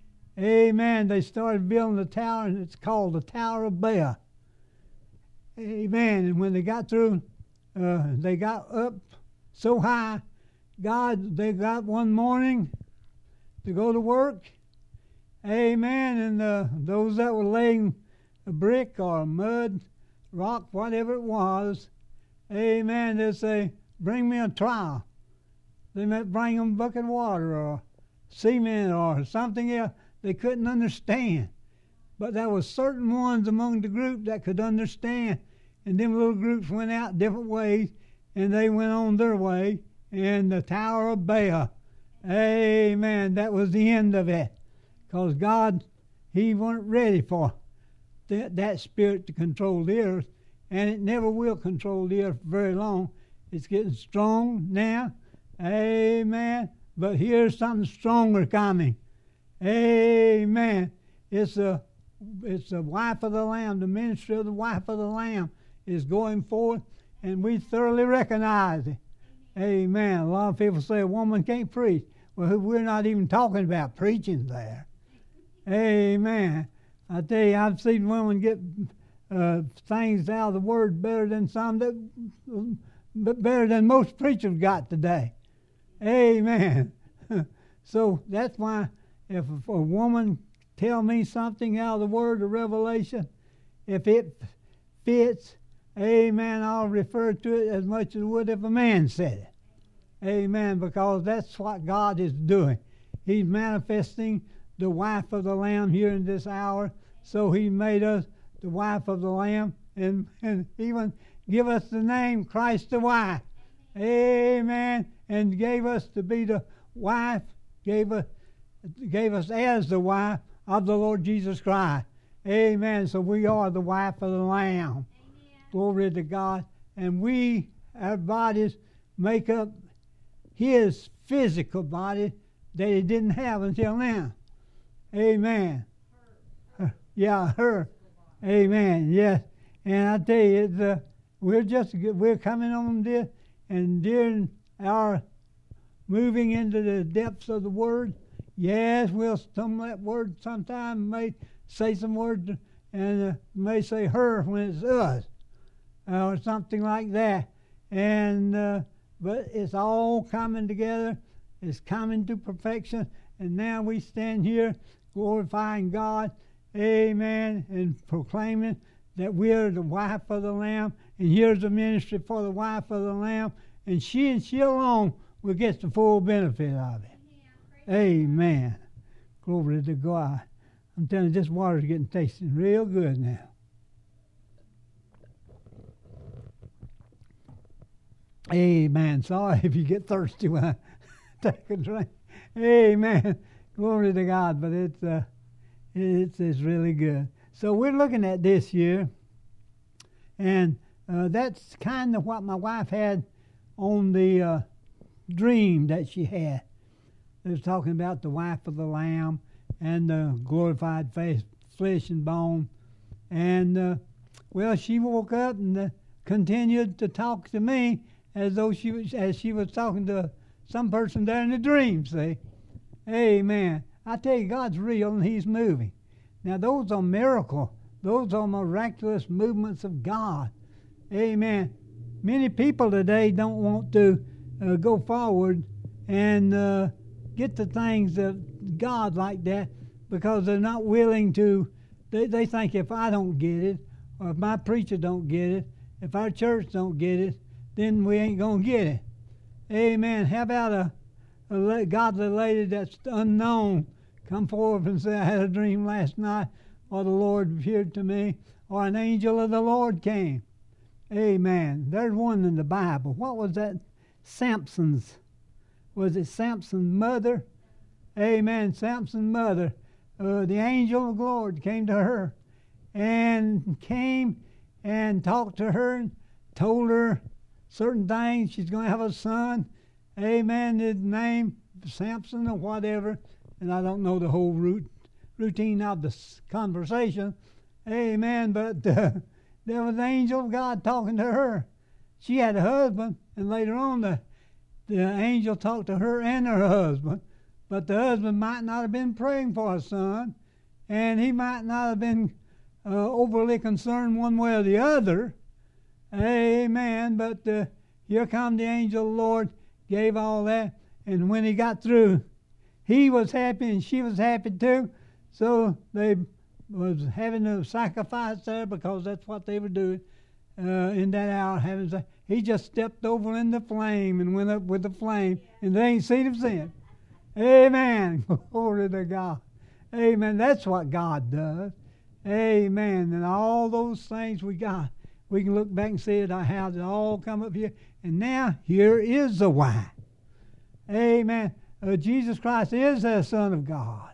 Speaker 1: Amen. They started building the tower, and it's called the Tower of Babel. Amen. And when they got through, uh, they got up so high, God, they got one morning to go to work. Amen. And uh, those that were laying a brick or mud, rock, whatever it was, amen, they say, bring me a trowel. They might bring them a bucket of water or cement or something else they couldn't understand. But there was certain ones among the group that could understand. And them little groups went out different ways, and they went on their way. And the Tower of Babel, amen, that was the end of it. Because God, He wasn't ready for th- that spirit to control the earth. And it never will control the earth very long. It's getting strong now. Amen. But here's something stronger coming. Amen. It's a, it's the wife of the Lamb. The ministry of the wife of the Lamb is going forth. And we thoroughly recognize it. Amen. A lot of people say a woman can't preach. Well, we're not even talking about preaching there. Amen. I tell you, I've seen women get uh, things out of the Word better than some that, better than most preachers got today. Amen. So that's why if a woman tell me something out of the Word of Revelation, if it fits, amen, I'll refer to it as much as I would if a man said it. Amen, because that's what God is doing. He's manifesting the wife of the Lamb here in this hour. So He made us the wife of the Lamb and, and even give us the name Christ the wife. Amen. And gave us to be the wife, gave us, gave us as the wife of the Lord Jesus Christ. Amen. So we are the wife of the Lamb. Amen. Glory to God. And we, our bodies, make up His physical body that He didn't have until now. Amen. Her. Yeah, her. Amen. Yes. And I tell you, it's, uh, we're just we're coming on this, and during our moving into the depths of the Word. Yes, we'll stumble that word sometime, may say some words, and uh, may say her when it's us, uh, or something like that. And uh, but it's all coming together. It's coming to perfection. And now we stand here glorifying God, amen, and proclaiming that we're the wife of the Lamb. And here's the ministry for the wife of the Lamb. And she and she alone will get the full benefit of it. Amen. Glory to God. I'm telling you, this water's getting tasting real good now. Amen. Sorry if you get thirsty when I take a drink. Amen. Glory to God. But it's uh, it's it's really good. So we're looking at this here, and uh, that's kind of what my wife had on the uh, dream that she had. It was talking about the wife of the Lamb and the glorified face, flesh and bone. And, uh, well, she woke up and uh, continued to talk to me as though she was, as she was talking to some person there in the dream, see? Amen. I tell you, God's real and He's moving. Now, those are miracles. Those are miraculous movements of God. Amen. Many people today don't want to uh, go forward and uh, get the things of God like that because they're not willing to. They, they think if I don't get it, or if my preacher don't get it, if our church don't get it, then we ain't going to get it. Amen. How about a, a godly lady that's unknown come forward and say, I had a dream last night, or the Lord appeared to me, or an angel of the Lord came. Amen. There's one in the Bible. What was that? Samson's. Was it Samson's mother? Amen. Samson's mother. Uh, the angel of the Lord came to her and came and talked to her and told her certain things. She's going to have a son. Amen. His name, Samson or whatever. And I don't know the whole root, routine of the conversation. Amen. But uh, there was an angel of God talking to her. She had a husband, and later on the, the angel talked to her and her husband. But the husband might not have been praying for a son, and he might not have been uh, overly concerned one way or the other. Amen. But uh, here come the angel of the Lord, gave all that, and when he got through, he was happy and she was happy too. So they was having a sacrifice there because that's what they were doing uh, in that hour. Having he just stepped over in the flame and went up with the flame, and they ain't seen him since. Amen. Glory to God. Amen. That's what God does. Amen. And all those things we got, we can look back and see it, how it all come up here. And now here is the why. Amen. Uh, Jesus Christ is the Son of God.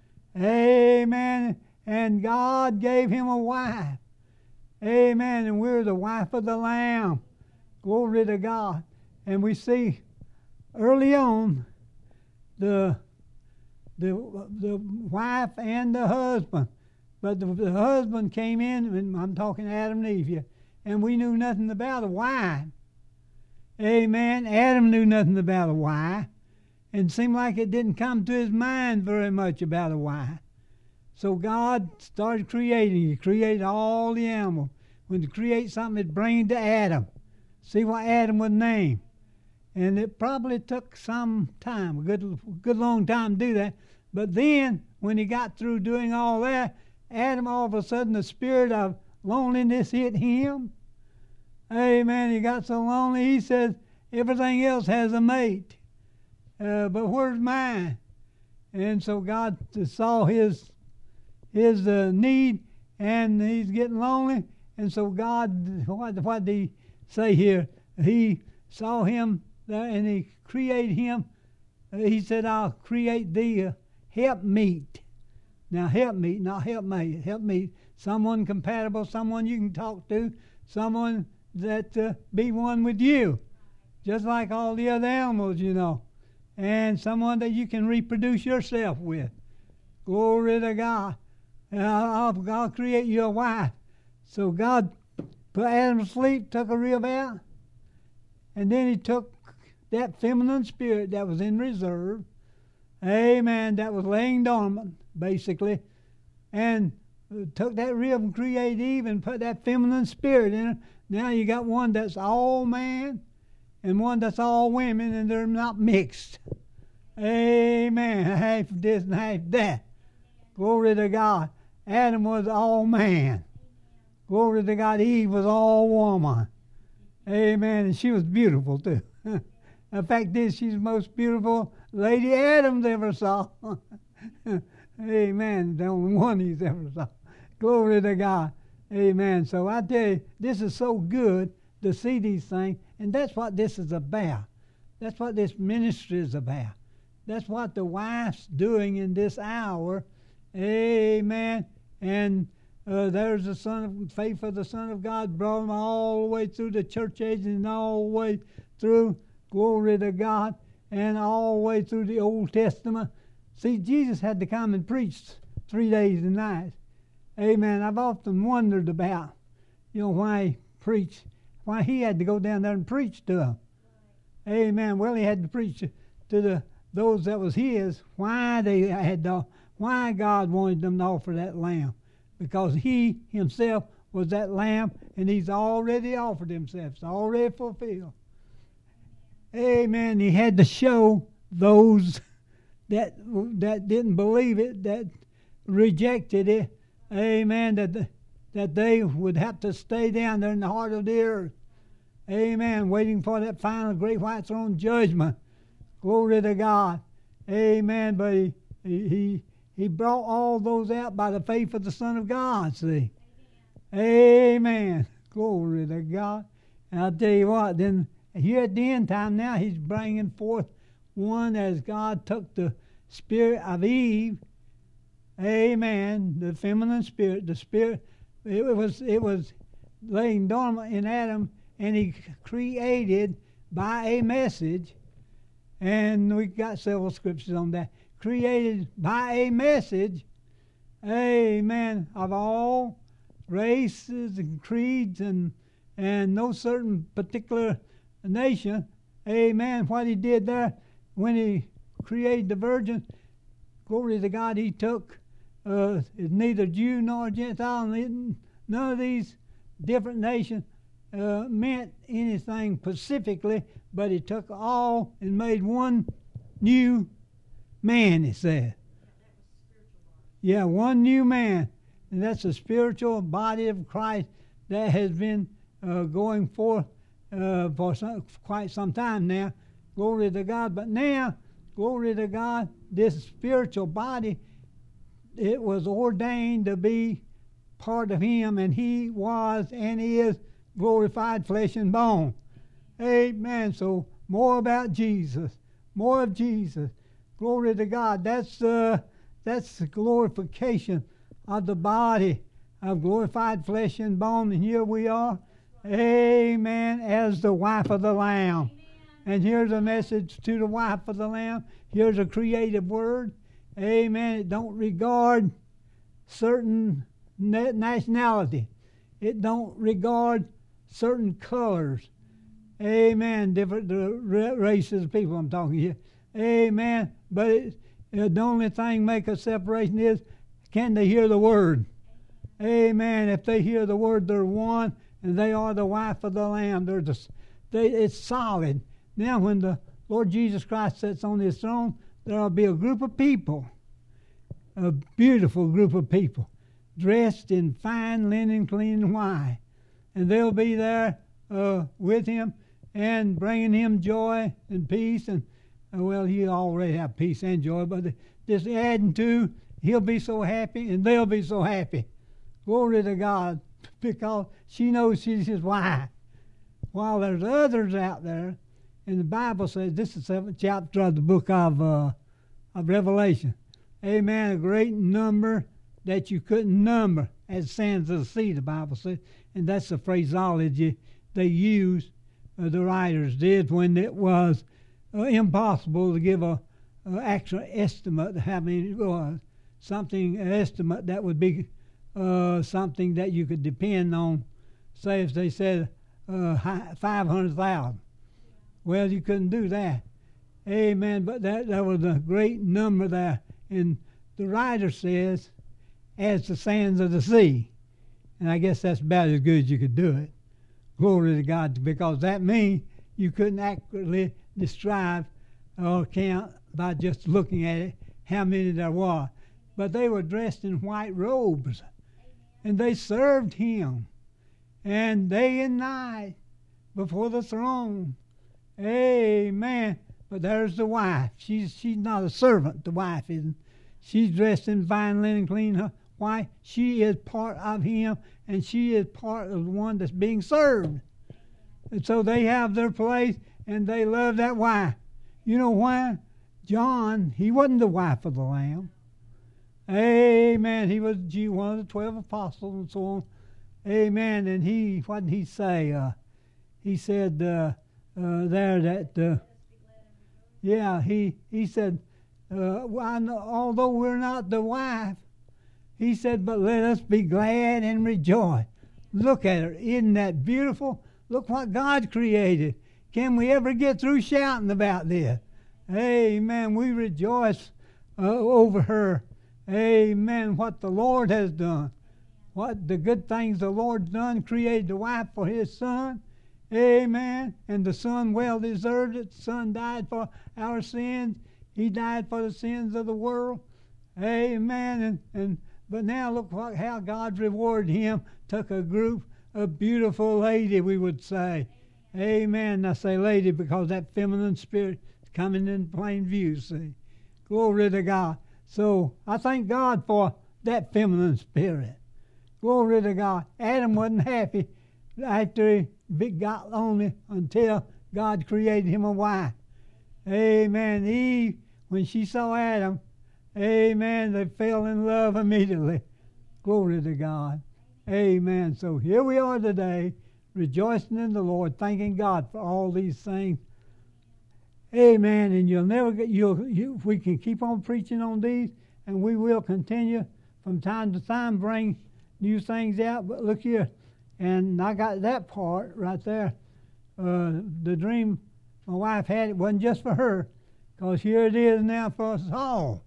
Speaker 1: Amen. And God gave him a wife. Amen. And we're the wife of the Lamb. Glory to God. And we see early on the the the wife and the husband. But the, the husband came in, and I'm talking Adam and Eve here, and we knew nothing about a wife. Amen. Adam knew nothing about a wife. And it seemed like it didn't come to his mind very much about a wife. So God started creating. He created all the animals. When to create something, it'd bring it to Adam. See what Adam would name. And it probably took some time, a good, good long time to do that. But then, when he got through doing all that, Adam, all of a sudden, the spirit of loneliness hit him. Amen. He got so lonely, he says, everything else has a mate. Uh, but where's mine? And so God saw his his uh, need, and he's getting lonely. And so God, what, what did he say here? He saw him there, and he created him. Uh, he said, I'll create thee a helpmeet. Now, helpmeet, not helpmate. Helpmeet, someone compatible, someone you can talk to, someone that uh, be one with you, just like all the other animals, you know. And someone that you can reproduce yourself with. Glory to God. And I'll, I'll create you a wife. So God put Adam to sleep, took a rib out, and then he took that feminine spirit that was in reserve, amen, that was laying dormant, basically, and took that rib and created Eve and put that feminine spirit in her. Now you got one that's all man and one that's all women, and they're not mixed. Amen. Half this and half that. Glory to God. Adam was all man. Glory to God. Eve was all woman. Amen. And she was beautiful too. The fact is, she's the most beautiful lady Adam's ever saw. Amen. The only one he's ever saw. Glory to God. Amen. So I tell you, this is so good to see these things, and that's what this is about. That's what this ministry is about. That's what the wife's doing in this hour. Amen. And uh, there's the Son of faith of the Son of God, brought him all the way through the church ages and all the way through, glory to God, and all the way through the Old Testament. See, Jesus had to come and preach three days and nights. Amen. I've often wondered about, you know, why he preached, why he had to go down there and preach to them. Amen. Well, he had to preach to the those that was his, why they had to, why God wanted them to offer that lamb. Because he himself was that lamb, and he's already offered himself. It's already fulfilled. Amen. He had to show those that that didn't believe it, that rejected it, amen, that the, that they would have to stay down there in the heart of the earth. Amen. Waiting for that final great white throne judgment. Glory to God. Amen. But he, he, he brought all those out by the faith of the Son of God, see. Amen. Glory to God. And I'll tell you what, then here at the end time now, he's bringing forth one as God took the spirit of Eve, amen, the feminine spirit, the spirit, it was, it was laying dormant in Adam, and he created by a message, and we got several scriptures on that, created by a message, amen, of all races and creeds and and no certain particular nation, amen. What he did there when he created the virgin, glory to God, he took uh, neither Jew nor Gentile, none of these different nations uh, meant anything specifically, but he took all and made one new man, it said. Yeah, one new man. And that's the spiritual body of Christ that has been uh, going forth uh, for some, quite some time now. Glory to God. But now, glory to God, this spiritual body, it was ordained to be part of him, and he was and he is glorified flesh and bone. Amen. So more about Jesus. More of Jesus. Glory to God. That's, uh, that's the glorification of the body of glorified flesh and bone. And here we are, amen, as the wife of the Lamb. Amen. And here's a message to the wife of the Lamb. Here's a creative word. Amen. It don't regard certain nationality. It don't regard certain colors. Amen. Different the races of people I'm talking here. Amen. But it, the only thing make a separation is, can they hear the word? Amen. If they hear the word, they're one, and they are the wife of the Lamb. They're the, they, it's solid. Now, when the Lord Jesus Christ sits on his throne, there will be a group of people, a beautiful group of people, dressed in fine linen, clean and white. And they'll be there uh, with him and bringing him joy and peace. And, uh, well, he already have peace and joy, but just adding to, he'll be so happy and they'll be so happy. Glory to God, because she knows she's his wife. While there's others out there, and the Bible says, this is the seventh chapter of the book of, uh, of Revelation. Amen. A great number that you couldn't number as sands of the sea, the Bible says. And that's the phraseology they used, uh, the writers did, when it was uh, impossible to give a, a actual estimate of how many it was. Something, an estimate that would be uh, something that you could depend on. Say if they said uh, five hundred thousand. Well, you couldn't do that. Amen. But that, that was a great number there. And the writer says, as the sands of the sea. And I guess that's about as good as you could do it. Glory to God, because that means you couldn't accurately describe or count by just looking at it how many there were. But they were dressed in white robes, and they served him, and day and night before the throne. Amen. But there's the wife. She's she's not a servant, the wife isn't. She's dressed in fine linen, clean white. She is part of him, and she is part of the one that's being served. And so they have their place, and they love that wife. You know why? John, he wasn't the wife of the Lamb. Amen. He was one of the twelve apostles and so on. Amen. And he, what did he say? Uh, he said uh, uh, there that, uh, yeah, he, he said, uh, well, although we're not the wife, he said, but let us be glad and rejoice. Look at her. Isn't that beautiful? Look what God created. Can we ever get through shouting about this? Amen. We rejoice uh, over her. Amen. What the Lord has done. What the good things the Lord's done. Created the wife for his son. Amen. And the son well deserved it. The son died for our sins. He died for the sins of the world. Amen. And, and but now look what, how God rewarded him. Took a group, a beautiful lady, we would say. Amen. I say lady because that feminine spirit is coming in plain view, see. Glory to God. So I thank God for that feminine spirit. Glory to God. Adam wasn't happy after he got lonely until God created him a wife. Amen. Eve, when she saw Adam, amen, they fell in love immediately. Glory to God. Amen. So here we are today, rejoicing in the Lord, thanking God for all these things. Amen. And you'll never get, you'll, you, we can keep on preaching on these, and we will continue from time to time, bring new things out. But look here, and I got that part right there. Uh, the dream my wife had, it wasn't just for her, because here it is now for us all.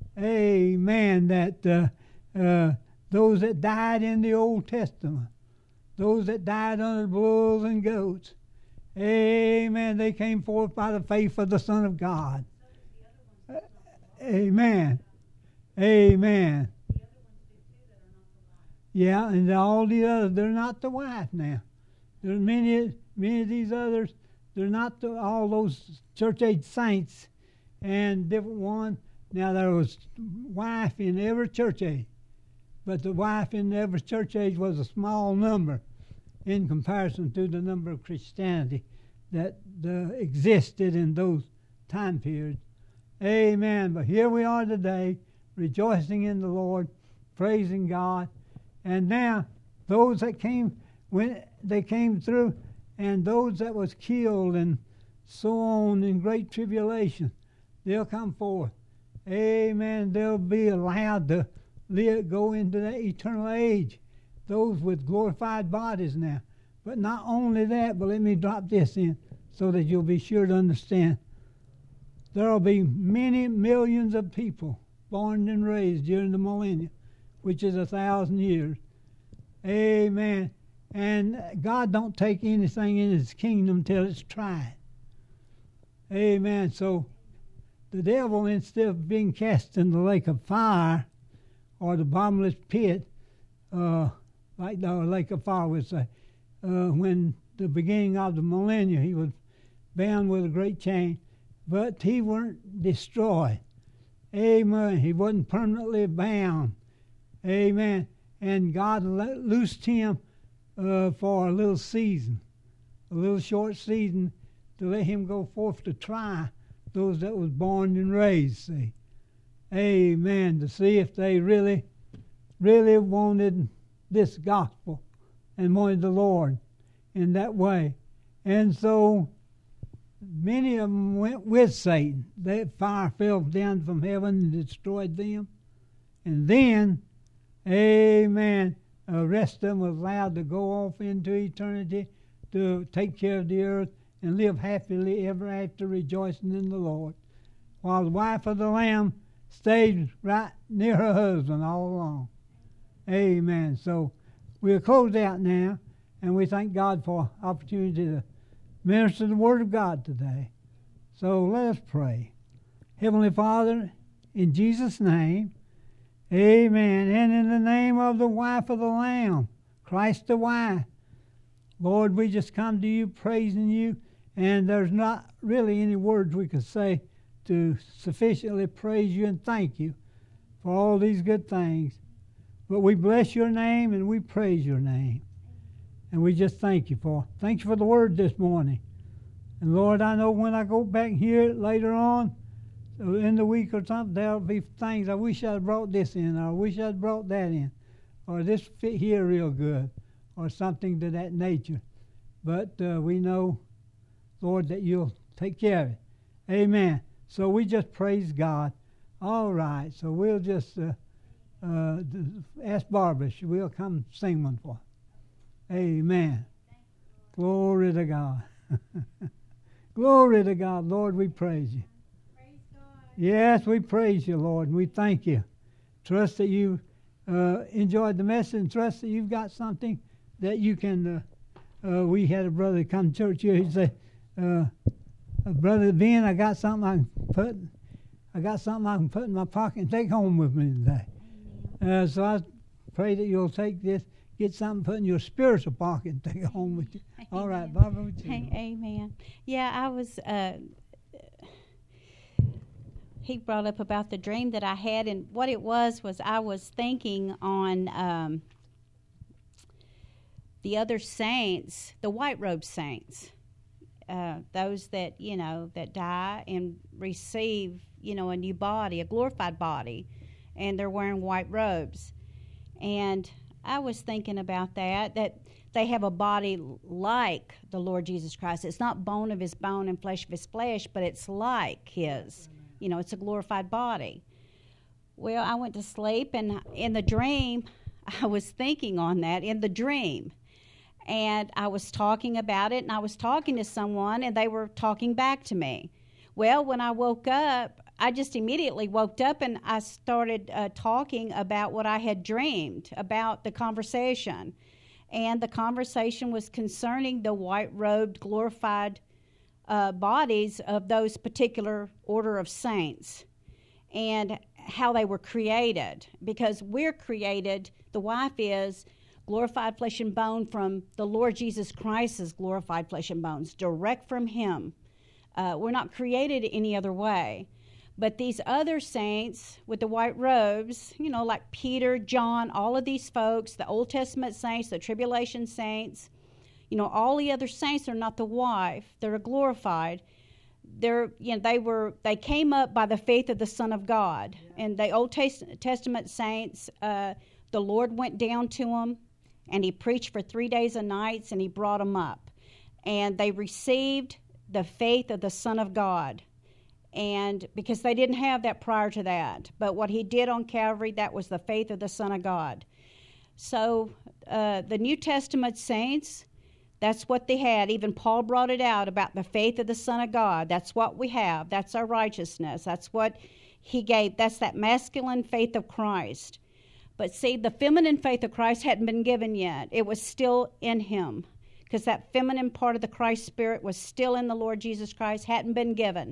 Speaker 1: Amen. That uh, uh, those that died in the Old Testament, those that died under bulls and goats, amen, they came forth by the faith of the Son of God. Uh, amen. Amen. Yeah, and all the others, they're not the wife now. There's many, many of these others, they're not the, all those church age saints and different ones. Now there was wife in every church age, but the wife in every church age was a small number in comparison to the number of Christianity that uh, existed in those time periods. Amen. But here we are today, rejoicing in the Lord, praising God. And now those that came, when they came through, and those that was killed and so on in great tribulation, they'll come forth. Amen. They'll be allowed to live, go into the eternal age. Those with glorified bodies now. But not only that, but let me drop this in so that you'll be sure to understand. There will be many millions of people born and raised during the millennium, which is a thousand years. Amen. And God don't take anything in his kingdom till it's tried. Amen. So the devil, instead of being cast in the lake of fire or the bottomless pit, uh, like the lake of fire would say, uh, when the beginning of the millennium, he was bound with a great chain, but he weren't destroyed. Amen. He wasn't permanently bound. Amen. And God loosed him uh, for a little season, a little short season, to let him go forth to try those that was born and raised, see. Amen. To see if they really, really wanted this gospel and wanted the Lord in that way. And so many of them went with Satan. That fire fell down from heaven and destroyed them. And then, amen, the rest of them was allowed to go off into eternity to take care of the earth and live happily ever after, rejoicing in the Lord. While the wife of the Lamb stayed right near her husband all along. Amen. So we'll close out now, and we thank God for opportunity to minister the Word of God today. So let us pray. Heavenly Father, in Jesus' name, amen. And in the name of the wife of the Lamb, Christ the wife, Lord, we just come to you praising you, and there's not really any words we could say to sufficiently praise you and thank you for all these good things. But we bless your name and we praise your name. And we just thank you for thank you for the word this morning. And Lord, I know when I go back here later on in the week or something, there'll be things I wish I'd brought this in, or I wish I'd brought that in, or this fit here real good, or something to that nature. But uh, we know, Lord, that you'll take care of it. Amen. So we just praise God. All right. So we'll just uh, uh, ask Barbara. She will come sing one for us. Amen. Glory to God. Glory to God. Lord, we praise you.
Speaker 2: Praise God.
Speaker 1: Yes, we praise you, Lord, and we thank you. Trust that you uh, enjoyed the message, and trust that you've got something that you can. Uh, uh, we had a brother come to church here. He said, uh, "Brother Ben, I got something I can put. I got something I can put in my pocket and take home with me today." Uh, so I pray that you'll take this. Get something put in your spiritual pocket and take it home with you.
Speaker 2: Amen.
Speaker 1: All right, Barbara. With you.
Speaker 2: Hey, amen. Yeah, I was. Uh, he brought up about the dream that I had, and what it was was I was thinking on um, the other saints, the white robe saints, uh, those that you know that die and receive you know a new body, a glorified body, and they're wearing white robes, and I was thinking about that, that they have a body like the Lord Jesus Christ. It's not bone of his bone and flesh of his flesh, but it's like his. You know, it's a glorified body. Well, I went to sleep, and in the dream, I was thinking on that in the dream. And I was talking about it, and I was talking to someone, and they were talking back to me. Well, when I woke up, I just immediately woke up and I started uh, talking about what I had dreamed, about the conversation. And the conversation was concerning the white-robed, glorified uh, bodies of those particular order of saints and how they were created. Because we're created, the wife is glorified flesh and bone from the Lord Jesus Christ's glorified flesh and bones, direct from him. Uh, we're not created any other way. But these other saints with the white robes, you know, like Peter, John, all of these folks, the Old Testament saints, the tribulation saints, you know, all the other saints are not the wife. They're glorified. They're, you know, they were, they came up by the faith of the Son of God. Yeah. And the Old Testament saints, uh, the Lord went down to them, and he preached for three days and nights, and he brought them up. And they received the faith of the Son of God. And because they didn't have that prior to that. But what he did on Calvary, that was the faith of the Son of God. So uh, the New Testament saints, that's what they had. Even Paul brought it out about the faith of the Son of God. That's what we have. That's our righteousness. That's what he gave. That's that masculine faith of Christ. But see, the feminine faith of Christ hadn't been given yet. It was still in him. Because that feminine part of the Christ Spirit was still in the Lord Jesus Christ, hadn't been given.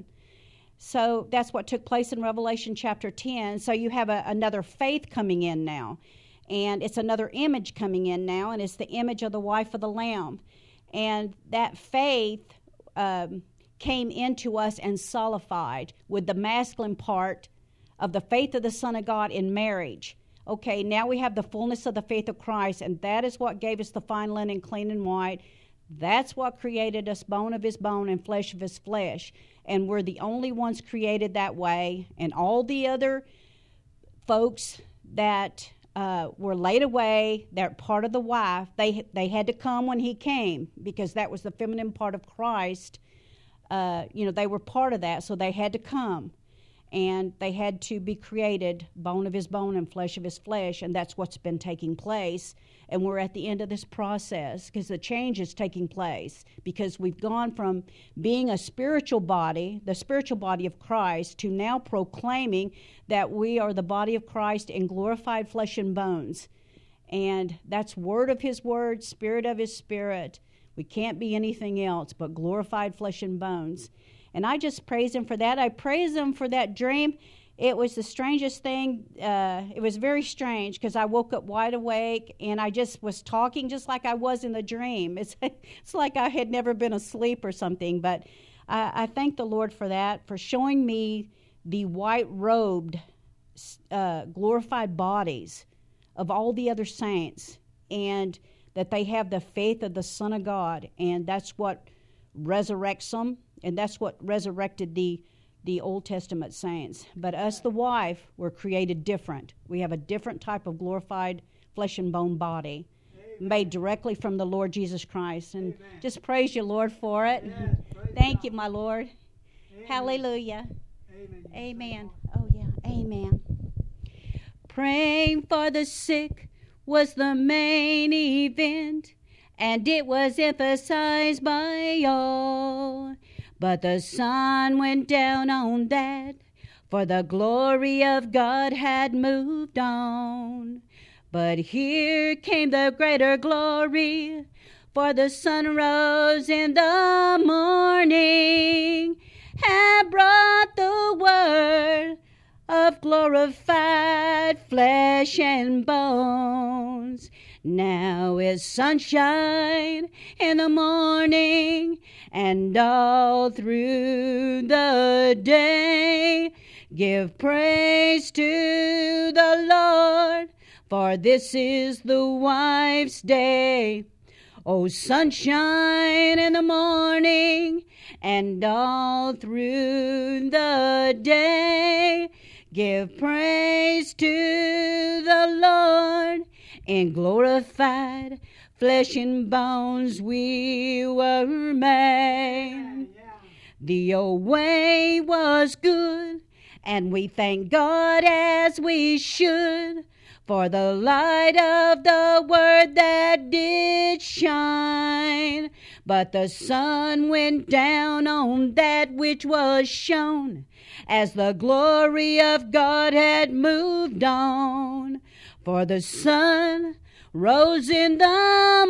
Speaker 2: So that's what took place in Revelation chapter ten. So you have a, another faith coming in now. And it's another image coming in now, and it's the image of the wife of the Lamb. And that faith um, came into us and solidified with the masculine part of the faith of the Son of God in marriage. Okay, now we have the fullness of the faith of Christ, and that is what gave us the fine linen, clean and white. That's what created us, bone of his bone and flesh of his flesh. And we're the only ones created that way. And all the other folks that uh, were laid away, they're part of the wife, they they had to come when he came, because that was the feminine part of Christ. Uh, you know, they were part of that, so they had to come. and they had to be created, bone of his bone and flesh of his flesh, and that's what's been taking place. And we're at the end of this process because the change is taking place, because we've gone from being a spiritual body, the spiritual body of Christ, to now proclaiming that we are the body of Christ in glorified flesh and bones. And that's word of his word, spirit of his spirit. We can't be anything else but glorified flesh and bones. And I just praise him for that. I praise him for that dream. It was the strangest thing. Uh, it was very strange because I woke up wide awake and I just was talking just like I was in the dream. It's, it's like I had never been asleep or something. But I, I thank the Lord for that, for showing me the white-robed, uh, glorified bodies of all the other saints, and that they have the faith of the Son of God, and that's what resurrects them, and that's what resurrected the the Old Testament saints. But us, the wife, were created different. We have a different type of glorified flesh and bone body, Amen, made directly from the Lord Jesus Christ. And Amen, just praise you, Lord, for it. Yes, thank God. You, my Lord. Amen. Hallelujah. Amen. Amen. Oh, yeah. Amen. Praying for the sick was the main event, and it was emphasized by all. But the sun went down on that, for the glory of God had moved on. But here came the greater glory, for the sun rose in the morning and brought the word of glorified flesh and bones. Now is sunshine in the morning, and all through the day. Give praise to the Lord, for this is the wife's day. Oh, sunshine in the morning, and all through the day. Give praise to the Lord. In glorified flesh and bones we were made. The old way was good, and we thank God as we should, for the light of the word that did shine. But the sun went down on that which was shown, as the glory of God had moved on. For the sun rose in the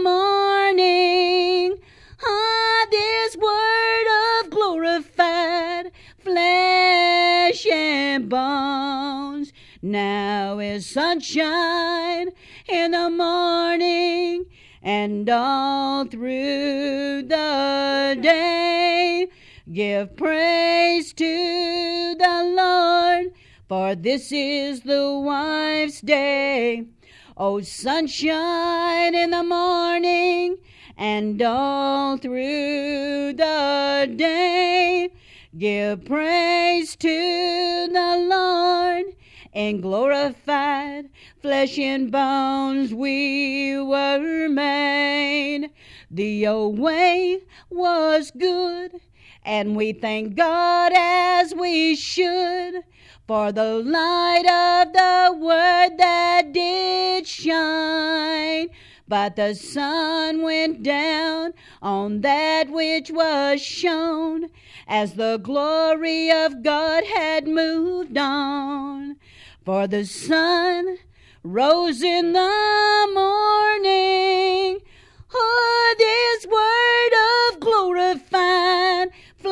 Speaker 2: morning on this word of glorified flesh and bones. Now is sunshine in the morning, and all through the day. Give praise to the Lord, for this is the wife's day. Oh, sunshine in the morning, and all through the day. Give praise to the Lord. In glorified flesh and bones we were made. The old way was good, and we thank God as we should, for the light of the word that did shine. But the sun went down on that which was shown, as the glory of God had moved on. For the sun rose in the morning, oh, this word of glorified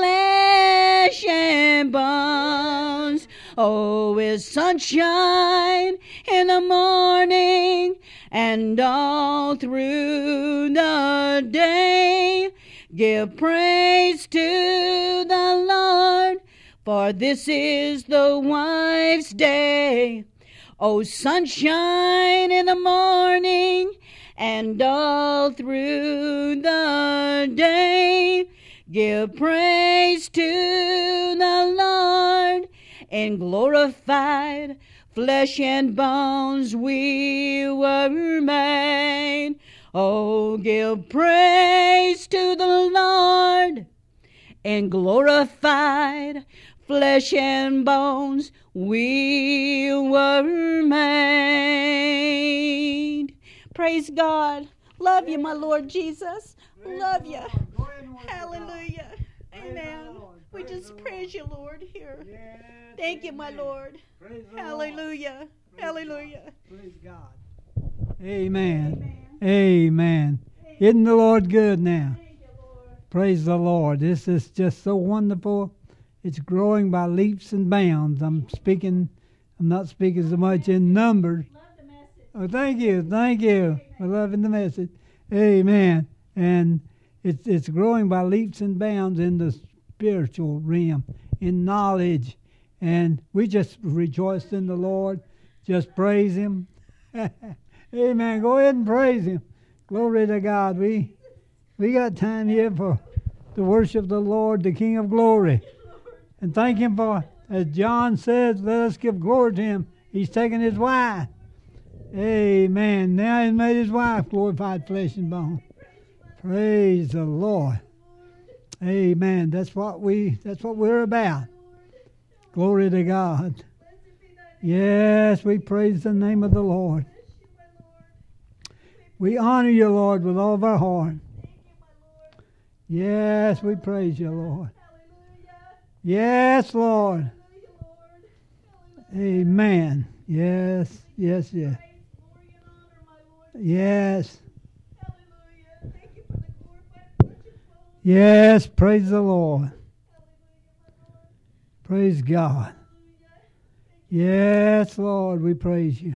Speaker 2: flesh and bones. Oh, is sunshine in the morning, and all through the day. Give praise to the Lord, for this is the wife's day. Oh, sunshine in the morning, and all through the day. Give praise to the Lord. In glorified flesh and bones we were made. Oh, give praise to the Lord. In glorified flesh and bones, we were made. Praise God. Love you, my Lord Jesus. Love you. Hallelujah. Amen. We just praise you, Lord, here. Thank you, my Lord. Hallelujah. Hallelujah.
Speaker 1: Praise God. Amen. Amen. Isn't the Lord good now? Praise the Lord. This is just so wonderful. It's growing by leaps and bounds. I'm speaking, I'm not speaking so much in numbers. Oh, thank you. Thank you for loving the message. Amen. And it's it's growing by leaps and bounds in the spiritual realm, in knowledge. And we just rejoice in the Lord. Just praise Him. Amen. Go ahead and praise Him. Glory to God. We we got time here for to worship the Lord, the King of glory. And thank Him for, as John says, let us give glory to Him. He's taken His wife. Amen. Now He's made His wife glorified flesh and bone. Praise the Lord. Amen. That's what we that's what we're about. Glory to God. Yes, we praise the name of the Lord. We honor you, Lord, with all of our heart. Yes, we praise you, Lord. Yes, Lord. Amen. Yes, yes, yes. Yes. Yes, praise the Lord. Praise God. Yes, Lord, we praise you.